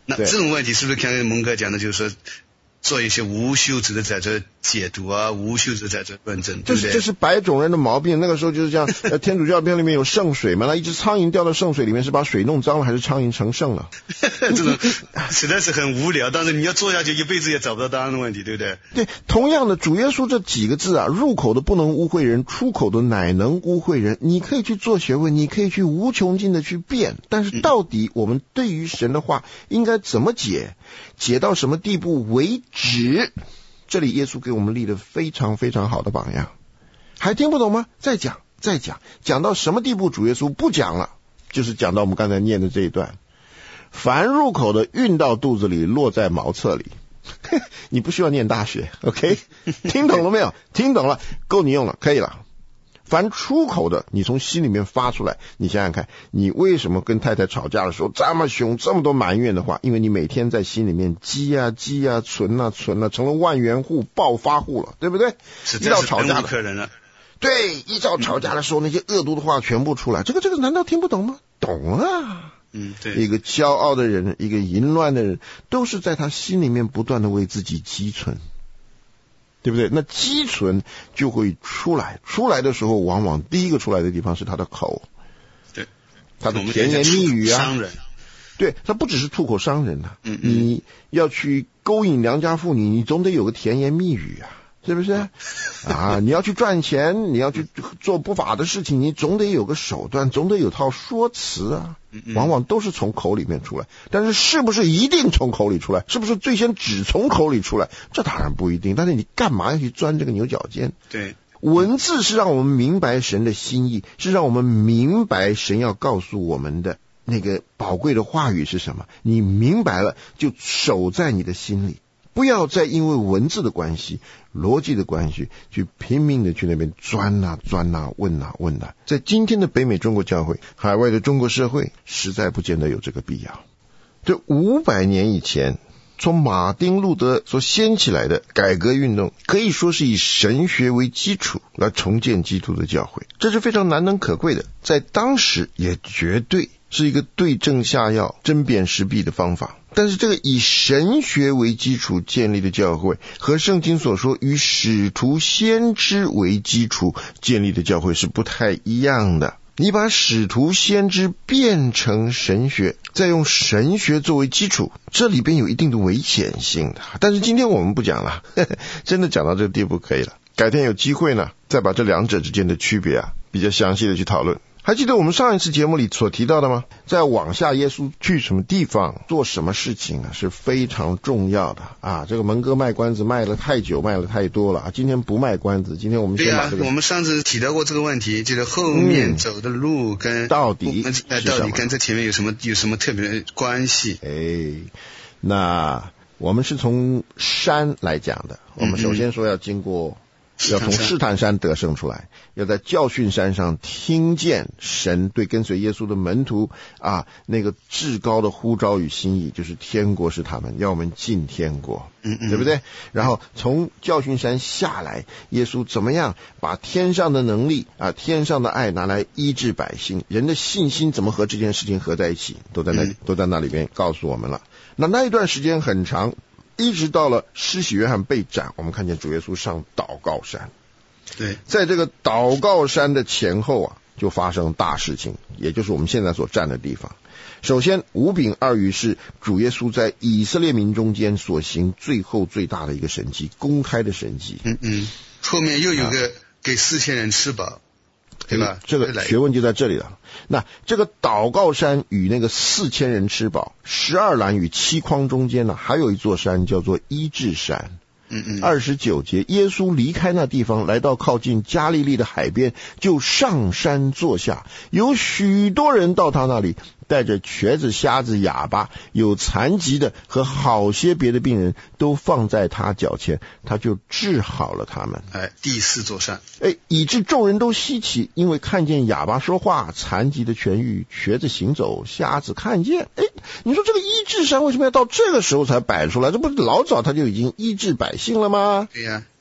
那这种问题是不是像蒙哥讲的，就是说做一些无休止的在这解读啊，无休止在这论证，对不对？ 这是这是白种人的毛病。那个时候就是这样，呃，天主教片里面有圣水嘛，那一只苍蝇掉到圣水里面，是把水弄脏了，还是苍蝇成圣了？ 这种实在是很无聊，但是你要做下去，一辈子也找不到答案的问题，对不对？ 对，同样的，主耶稣这几个字啊，入口的不能污秽人，出口的乃能污秽人。你可以去做学问，你可以去无穷尽的去辩，但是到底我们对于神的话应该怎么解？解到什么地步为止？这里耶稣给我们立了非常非常好的榜样。还听不懂吗？再讲再讲，讲到什么地步主耶稣不讲了，就是讲到我们刚才念的这一段，凡入口的运到肚子里，落在茅厕里。你不需要念大学 OK， 听懂了没有？听懂了，够你用了，可以了。凡出口的，你从心里面发出来。你想想看，你为什么跟太太吵架的时候这么凶，这么多埋怨的话？因为你每天在心里面积啊积啊存啊存啊，成了万元户暴发户了，对不对？一到吵架的，对，一到吵架的时候，那些恶毒的话全部出来。这个这个难道听不懂吗？懂啊。 嗯，对。 一个骄傲的人，一个淫乱的人，都是在他心里面不断的为自己积存。对不对？那积存就会出来，出来的时候，往往第一个出来的地方是他的口， 对， 他的甜言蜜语啊， 伤人， 对，他不只是吐口伤人啊， 嗯嗯， 你要去勾引良家妇女，你总得有个甜言蜜语啊，是不是？啊，你要去赚钱，你要去做不法的事情，你总得有个手段，总得有套说辞啊。往往都是从口里面出来，但是是不是一定从口里出来？是不是最先只从口里出来？这当然不一定。但是你干嘛要去钻这个牛角尖？ 对， 文字是让我们明白神的心意，是让我们明白神要告诉我们的那个宝贵的话语是什么。你明白了，就守在你的心里。不要再因为文字的关系、逻辑的关系，去拼命的去那边钻啊钻啊、问啊问啊。在今天的北美中国教会、海外的中国社会，实在不见得有这个必要。这五百年以前，从马丁路德所掀起来的改革运动，可以说是以神学为基础来重建基督的教会，这是非常难能可贵的，在当时也绝对是一个对症下药、针砭时弊的方法。但是这个以神学为基础建立的教会，和圣经所说以使徒先知为基础建立的教会是不太一样的。你把使徒先知变成神学，再用神学作为基础，这里边有一定的危险性的。但是今天我们不讲了，呵呵，真的讲到这个地步可以了。改天有机会呢，再把这两者之间的区别啊，比较详细的去讨论。还记得我们上一次节目里所提到的吗？在往下耶稣去什么地方做什么事情啊，是非常重要的啊。这个蒙哥卖关子卖了太久，卖了太多了啊。今天不卖关子，今天我们先把这个。 对啊，我们上次提到过这个问题，就是后面走的路跟、 嗯、到底呃到底跟这前面有什么有什么特别的关系？ 哎，那我们是从山来讲的。我们首先说要经过。要从试探山得胜出来，要在教训山上听见神对跟随耶稣的门徒啊那个至高的呼召与心意，就是天国是他们，要我们进天国， 嗯嗯， 对不对？然后从教训山下来，耶稣怎么样把天上的能力啊、天上的爱拿来医治百姓，人的信心怎么和这件事情合在一起，都在那、嗯、都在那里边告诉我们了。那那一段时间很长。一直到了施洗约翰被斩，我们看见主耶稣上祷告山。 对， 在这个祷告山的前后啊，就发生大事情，也就是我们现在所站的地方。首先，五饼二鱼是主耶稣在以色列民中间所行最后最大的一个神迹，公开的神迹。 嗯嗯，后面又有个给四千人吃饱。对吧？ 这个学问就在这里了。那这个祷告山与那个四千人吃饱，十二栏与七筐中间呢，还有一座山叫做医治山。 嗯嗯。 二十九节，耶稣离开那地方，来到靠近加利利的海边，就上山坐下，有许多人到他那里，带着瘸子、瞎子、哑巴，有残疾的和好些别的病人，都放在他脚前，他就治好了他们。 哎，第四座山， 哎，以致众人都稀奇，因为看见哑巴说话，残疾的痊愈，瘸子行走，瞎子看见。哎，你说这个医治山为什么要到这个时候才摆出来？这不是老早他就已经医治百姓了吗？ 对呀、啊，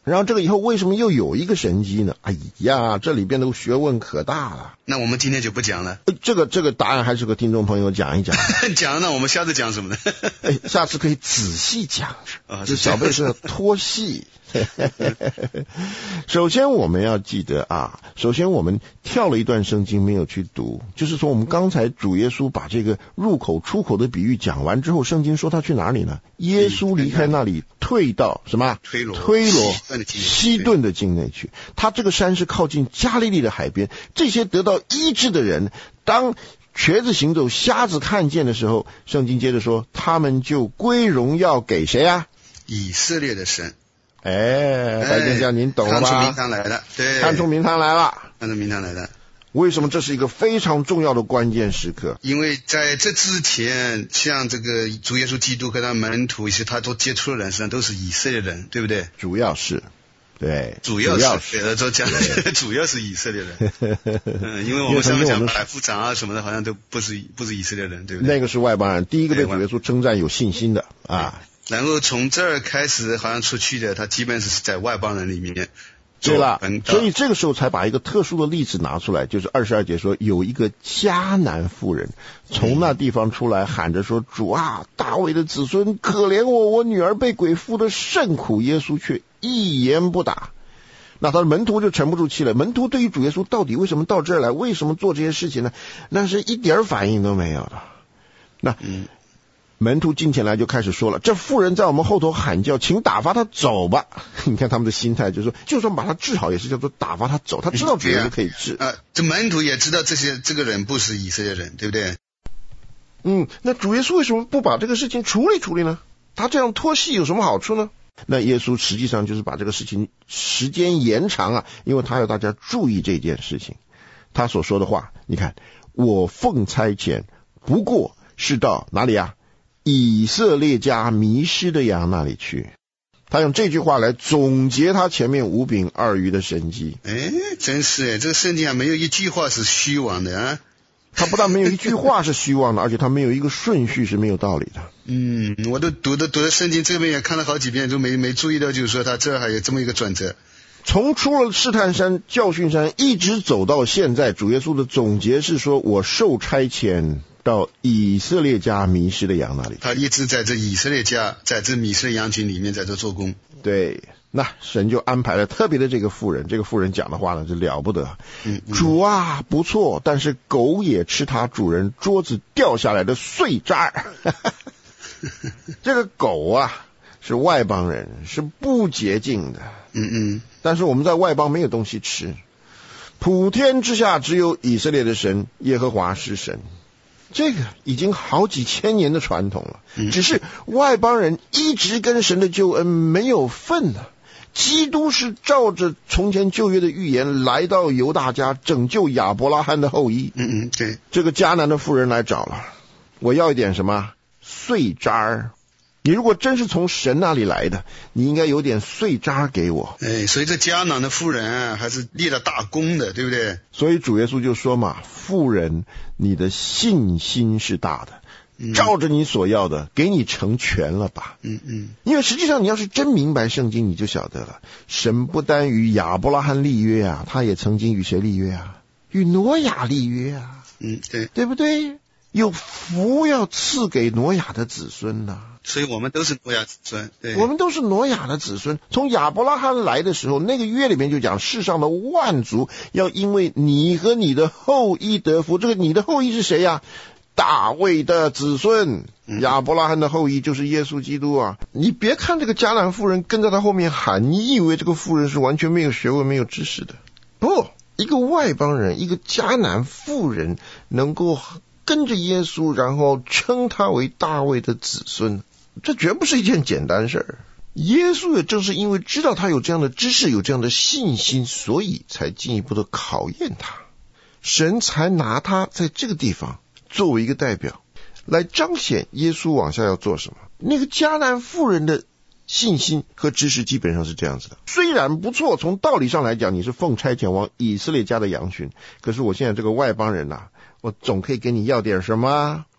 然后这个以后为什么又有一个神迹呢？哎呀，这里边的学问可大了。 那我们今天就不讲了。 这个这个答案还是和听众朋友讲一讲。 讲，那我们下次讲什么呢？ 哎，下次可以仔细讲。 啊， 这小贝是拖戏。首先我们要记得啊，首先我们跳了一段圣经没有去读，就是说我们刚才主耶稣把这个入口出口的比喻讲完之后，圣经说他去哪里呢？耶稣离开那里退到什么？ 推罗推罗西顿的境内去。他这个山是靠近加利利的海边，这些得到医治的人，当瘸子行走瞎子看见的时候，圣经接着说他们就归荣耀给谁啊？ 以色列的神。 哎，白先生您懂了吧？ 看出名堂来了，对， 看出名堂来了， 看出名堂来了。 为什么这是一个非常重要的关键时刻？ 因为在这之前，像这个主耶稣基督跟他门徒，以及他都接触的人，实际上都是以色列人，对不对？ 主要是，对， 主要是，对，都讲主要是以色列人。嗯，因为我们上面讲百夫长啊什么的，好像都不是不是以色列人，对不对？ 那个是外邦人。第一个被主耶稣称赞有信心的啊。 然后从这儿开始，好像出去的，他基本是在外邦人里面。 对了，所以这个时候才把一个特殊的例子拿出来，就是二十二节说有一个迦南妇人从那地方出来，喊着说：“主啊，大卫的子孙，可怜我，我女儿被鬼附的甚苦。”耶稣却一言不答。那他的门徒就沉不住气了。门徒对于主耶稣到底为什么到这儿来，为什么做这些事情呢？那是一点反应都没有的。那嗯。门徒进前来就开始说了，这妇人在我们后头喊叫，请打发他走吧。你看他们的心态就是说，就算把他治好也是叫做打发他走，他知道主耶稣可以治。 啊，这门徒也知道这些这个人不是以色列人，对不对？ 嗯，那主耶稣为什么不把这个事情处理处理呢？他这样拖戏有什么好处呢？那耶稣实际上就是把这个事情时间延长啊，因为他要大家注意这件事情。他所说的话，你看，我奉差遣，不过是到哪里啊？以色列家迷失的羊那里去。他用这句话来总结他前面五饼二鱼的神迹。 哎，真是哎，这个圣经还没有一句话是虚妄的啊。 他不但没有一句话是虚妄的，而且他没有一个顺序是没有道理的。 嗯，我都读的读的圣经这边也看了好几遍，都没没注意到，就是说他这还有这么一个转折。 从出了试探山、教训山，一直走到现在，主耶稣的总结是说：我受差遣到以色列家迷失的羊那里。 他一直在这以色列家，在这迷失的羊群里面在这做工。 对，那神就安排了特别的这个妇人，这个妇人讲的话呢是了不得。 嗯嗯、 主啊，不错，但是狗也吃它主人桌子掉下来的碎渣。这个狗啊是外邦人，是不洁净的。 嗯嗯。 但是我们在外邦没有东西吃，普天之下只有以色列的神耶和华是神。这个已经好几千年的传统了， 嗯、 只是外邦人一直跟神的救恩没有份呢、啊。基督是照着从前旧约的预言来到犹大家，拯救亚伯拉罕的后裔。 嗯嗯，对。 这个迦南的妇人来找了，我要一点什么碎渣儿。你如果真是从神那里来的，你应该有点碎渣给我。 哎，所以这迦南的妇人啊，还是立了大功的，对不对？ 所以主耶稣就说嘛，妇人，你的信心是大的，嗯、照着你所要的，给你成全了吧。 嗯嗯。 因为实际上你要是真明白圣经，你就晓得了，神不单与亚伯拉罕立约啊，他也曾经与谁立约啊？与挪亚立约啊。 嗯，对， 对不对？有福要赐给挪亚的子孙呐、啊。 所以我们都是挪亚子孙，对， 我们都是挪亚的子孙。从亚伯拉罕来的时候，那个约里面就讲世上的万族要因为你和你的后裔得福。这个你的后裔是谁呀、啊？大卫的子孙，亚伯拉罕的后裔就是耶稣基督啊！你别看这个迦南妇人跟在他后面喊，你以为这个妇人是完全没有学问、没有知识的？不，一个外邦人，一个迦南妇人能够跟着耶稣，然后称他为大卫的子孙。这绝不是一件简单事儿。耶稣也正是因为知道他有这样的知识，有这样的信心，所以才进一步的考验他。神才拿他在这个地方作为一个代表，来彰显耶稣往下要做什么。那个迦南妇人的信心和知识基本上是这样子的。虽然不错，从道理上来讲，你是奉差遣往以色列家的羊群，可是我现在这个外邦人啊，我总可以跟你要点什么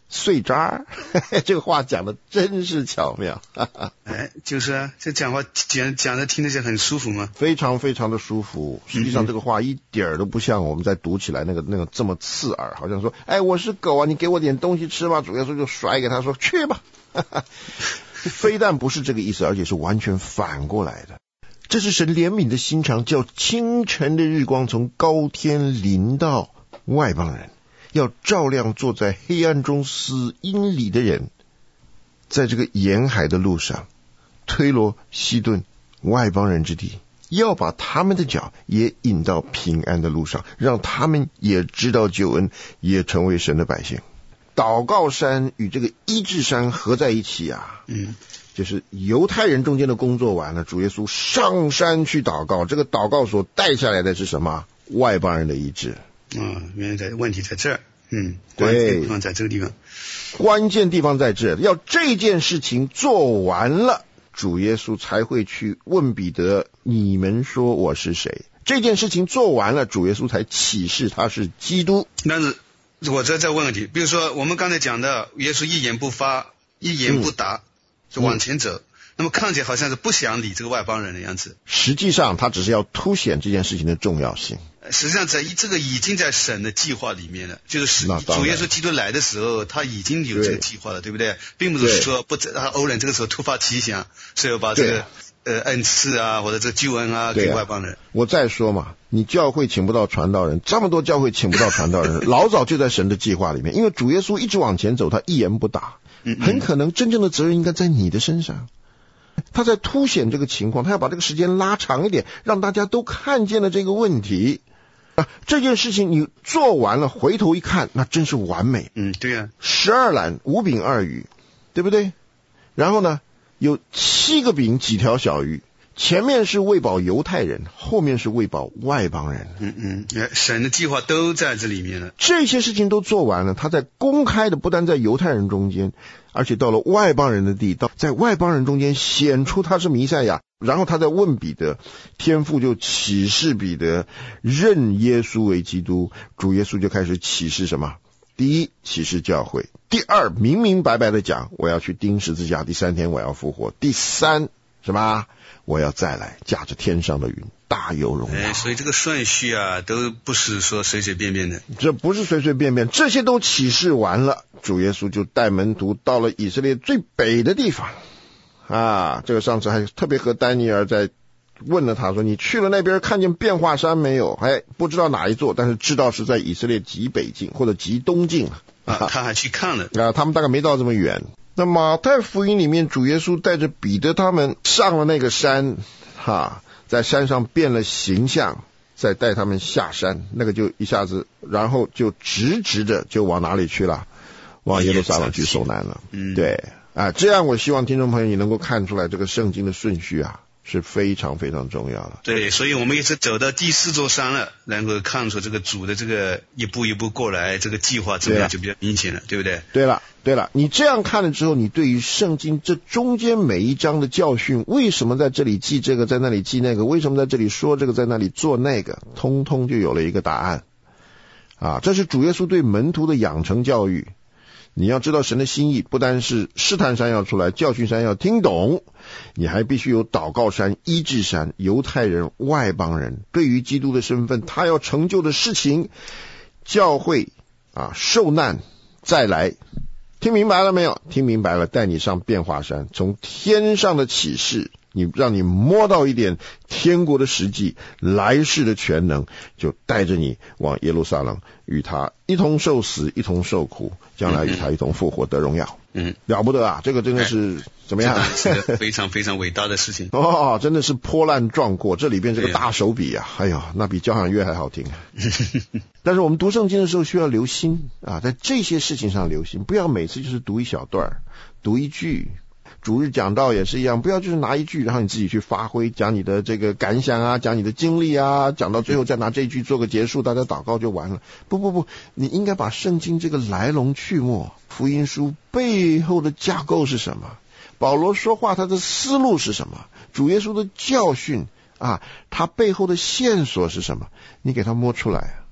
碎渣这个话讲的真是巧妙。 哎，就是啊，这讲话讲讲的听着就很舒服嘛， 非常非常的舒服。实际上这个话一点儿都不像我们在读起来那个那个这么刺耳，好像说，哎，我是狗啊，你给我点东西吃吧，主耶稣就甩给他说去吧。非但不是这个意思，而且是完全反过来的。这是神怜悯的心肠，叫清晨的日光从高天临到外邦人，要照亮坐在黑暗中死荫里的人。在这个沿海的路上，推罗、西顿外邦人之地，要把他们的脚也引到平安的路上，让他们也知道救恩，也成为神的百姓。祷告山与这个医治山合在一起啊，嗯，就是犹太人中间的工作完了，主耶稣上山去祷告，这个祷告所带下来的是什么？外邦人的医治。 嗯，原来在问题在这儿，嗯，关键地方在这个地方， 关键地方在这，要这件事情做完了，主耶稣才会去问彼得，你们说我是谁？这件事情做完了，主耶稣才启示他是基督。 但是我这再问问题，比如说我们刚才讲的，耶稣一言不发，一言不答，嗯、就往前走、嗯，那么看起来好像是不想理这个外邦人的样子。 实际上，他只是要凸显这件事情的重要性。 实际上，在这个已经在神的计划里面了，就是主耶稣基督来的时候，他已经有这个计划了， 对, 对不对？并不是说不他偶然这个时候突发奇想，是要把这个呃恩赐啊或者这个救恩啊给外邦人。 我再说嘛，你教会请不到传道人，这么多教会请不到传道人，老早就在神的计划里面。因为主耶稣一直往前走，他一言不答，很可能真正的责任应该在你的身上。他在凸显这个情况，他要把这个时间拉长一点，让大家都看见了这个问题。啊，这件事情你做完了，回头一看，那真是完美。 嗯，对呀、啊， 十二篮五饼二鱼，对不对？然后呢，有七个饼几条小鱼，前面是喂饱犹太人，后面是喂饱外邦人。 嗯嗯，神的计划都在这里面了。 这些事情都做完了，他在公开的，不但在犹太人中间，而且到了外邦人的地，到在外邦人中间显出他是弥赛亚。然后他在问彼得，天父就启示彼得认耶稣为基督，主耶稣就开始启示什么？第一，启示教会；第二，明明白白的讲我要去钉十字架，第三天我要复活；第三，什么？我要再来，驾着天上的云，大有荣耀。 哎，所以这个顺序啊，都不是说随随便便的。 这不是随随便便，这些都启示完了，主耶稣就带门徒到了以色列最北的地方。啊，这个上次还特别和丹尼尔在问了他说，你去了那边看见变化山没有？哎，不知道哪一座，但是知道是在以色列极北境或者极东境啊。他还去看了啊，他们大概没到这么远。那马太福音里面，主耶稣带着彼得他们上了那个山，哈，在山上变了形象，再带他们下山，那个就一下子，然后就直直的就往哪里去了？往耶路撒冷去受难了。嗯，对。啊，这样我希望听众朋友你能够看出来，这个圣经的顺序啊是非常非常重要的。 对，所以我们一直走到第四座山了，能够看出这个主的这个一步一步过来，这个计划怎么样就比较明显了， 对, 对不对？ 对了，对了，你这样看了之后，你对于圣经这中间每一章的教训，为什么在这里记这个，在那里记那个，为什么在这里说这个，在那里做那个，通通就有了一个答案。啊，这是主耶稣对门徒的养成教育。你要知道神的心意，不单是试探山要出来，教训山要听懂，你还必须有祷告山、医治山，犹太人、外邦人对于基督的身份，他要成就的事情，教会啊受难再来，听明白了没有？听明白了，带你上变化山，从天上的启示，你让你摸到一点天国的实际，来世的全能，就带着你往耶路撒冷，与他一同受死，一同受苦，将来与他一同复活得荣耀。嗯，了不得啊！这个真的是、哎、怎么样？ 是个非常非常伟大的事情哦，真的是波澜壮阔。这里边这个大手笔啊，哎呦，那比交响乐还好听。但是我们读圣经的时候需要留心啊，在这些事情上留心，不要每次就是读一小段，读一句。主日讲道也是一样，不要就是拿一句然后你自己去发挥，讲你的这个感想啊，讲你的经历啊，讲到最后再拿这一句做个结束，大家祷告就完了。不不不，你应该把圣经这个来龙去脉，福音书背后的架构是什么，保罗说话他的思路是什么，主耶稣的教训啊，他背后的线索是什么，你给他摸出来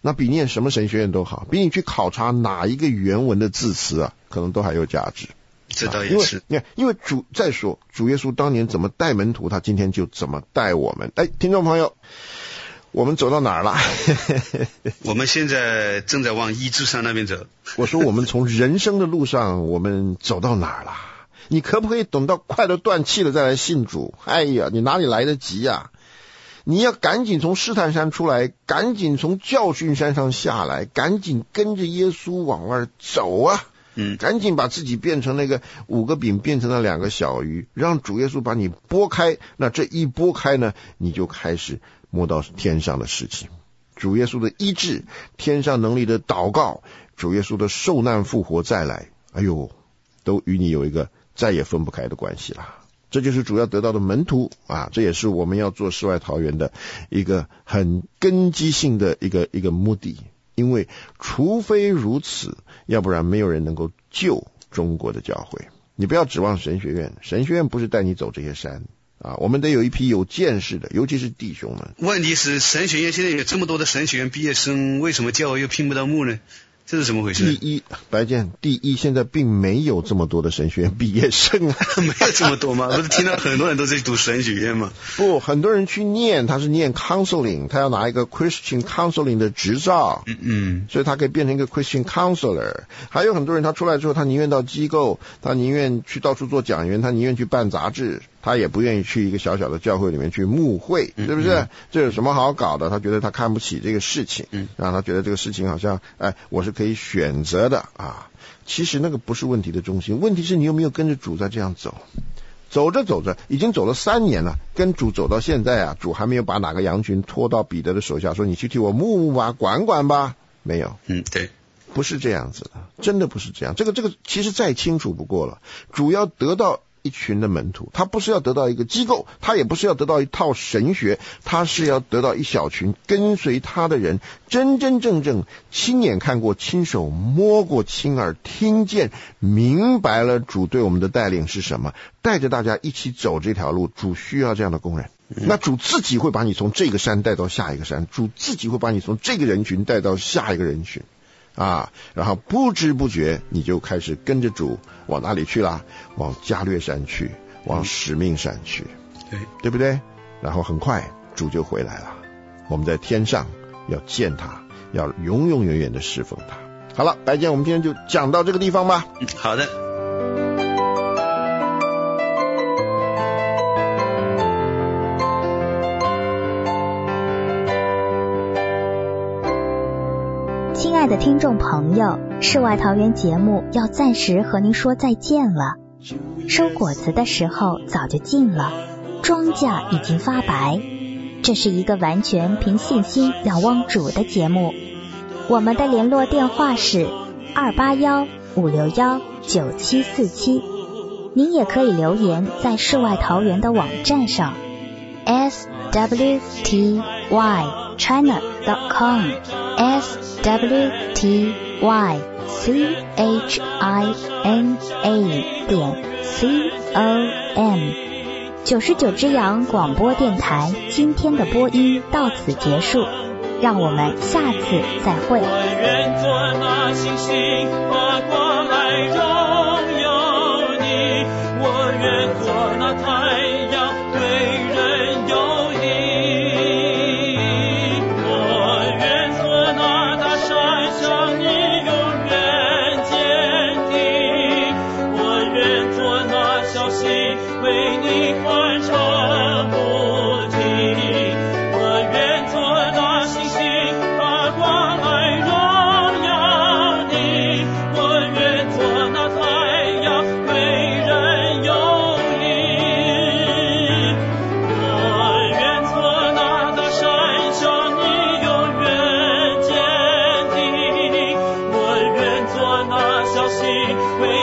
那比念什么神学院都好，比你去考察哪一个原文的字词啊，可能都还有价值。 这倒也是， 因为因为主再说主耶稣当年怎么带门徒，他今天就怎么带我们。哎，听众朋友，我们走到哪儿了？ 我们现在正在往一之山那边走。 我说我们从人生的路上，我们走到哪儿了？你可不可以等到快得断气了再来信主？哎呀，你哪里来得及呀？你要赶紧从试探山出来，赶紧从教训山上下来，赶紧跟着耶稣往外走啊！嗯，赶紧把自己变成那个五个饼变成了两个小鱼，让主耶稣把你拨开。那这一拨开呢，你就开始摸到天上的事情。主耶稣的医治，天上能力的祷告，主耶稣的受难复活再来，哎呦，都与你有一个再也分不开的关系啦。这就是主要得到的门徒啊，这也是我们要做世外桃源的一个很根基性的一个一个目的。因为除非如此，要不然没有人能够救中国的教会。你不要指望神学院，神学院不是带你走这些山啊，我们得有一批有见识的，尤其是弟兄们。 问题是神学院现在有这么多的神学院毕业生，为什么教会又聘不到牧呢？这是怎么回事？ 第一，白健，第一，现在并没有这么多的神学院毕业生啊。 没有这么多吗？不是听到很多人都在读神学院吗？ 不，很多人去念，他是念 counseling， 他要拿一个 Christian counseling 的执照，嗯嗯，所以他可以变成一个 Christian counselor。还有很多人他出来之后，他宁愿到机构，他宁愿去到处做讲员，他宁愿去办杂志，他也不愿意去一个小小的教会里面去牧会，对不对？嗯嗯，这有什么好搞的？他觉得他看不起这个事情，嗯，让他觉得这个事情好像，哎，我是可以选择的啊。其实那个不是问题的中心，问题是你有没有跟着主在这样走。走着走着，已经走了三年了，跟主走到现在啊，主还没有把哪个羊群拖到彼得的手下，说你去替我牧牧吧，管管吧，没有。 嗯，对， 不是这样子的，真的不是这样。这个这个其实再清楚不过了，主要得到一群的门徒，他不是要得到一个机构，他也不是要得到一套神学，他是要得到一小群跟随他的人，真真正正亲眼看过、亲手摸过、亲耳听见，明白了主对我们的带领是什么，带着大家一起走这条路。主需要这样的工人，那主自己会把你从这个山带到下一个山，主自己会把你从这个人群带到下一个人群啊，然后不知不觉你就开始跟着主往哪里去了？往加略山去，往使命山去， 对， 对不对？然后很快主就回来了，我们在天上要见他，要永永远远的侍奉他。好了，白健，我们今天就讲到这个地方吧。 嗯，好的。 亲爱的听众朋友，世外桃源节目要暂时和您说再见了。收果子的时候早就近了，庄稼已经发白。这是一个完全凭信心仰望主的节目。我们的联络电话是二八一五六一九七四七，您也可以留言在世外桃源的网站上 s w t y china dot com s w t y c h i n a 点 c o m。 九十九只羊广播电台今天的播音到此结束，让我们下次再会。 我愿做那星星发光来荣耀你，我愿做那太阳对人有益，我愿做那大山向你永远坚定，我愿做那小溪为你欢唱不停，我愿做那星星发光来荣耀你，我愿做那太阳为人有益，我愿做那大山向你永远坚定，我愿做那小溪为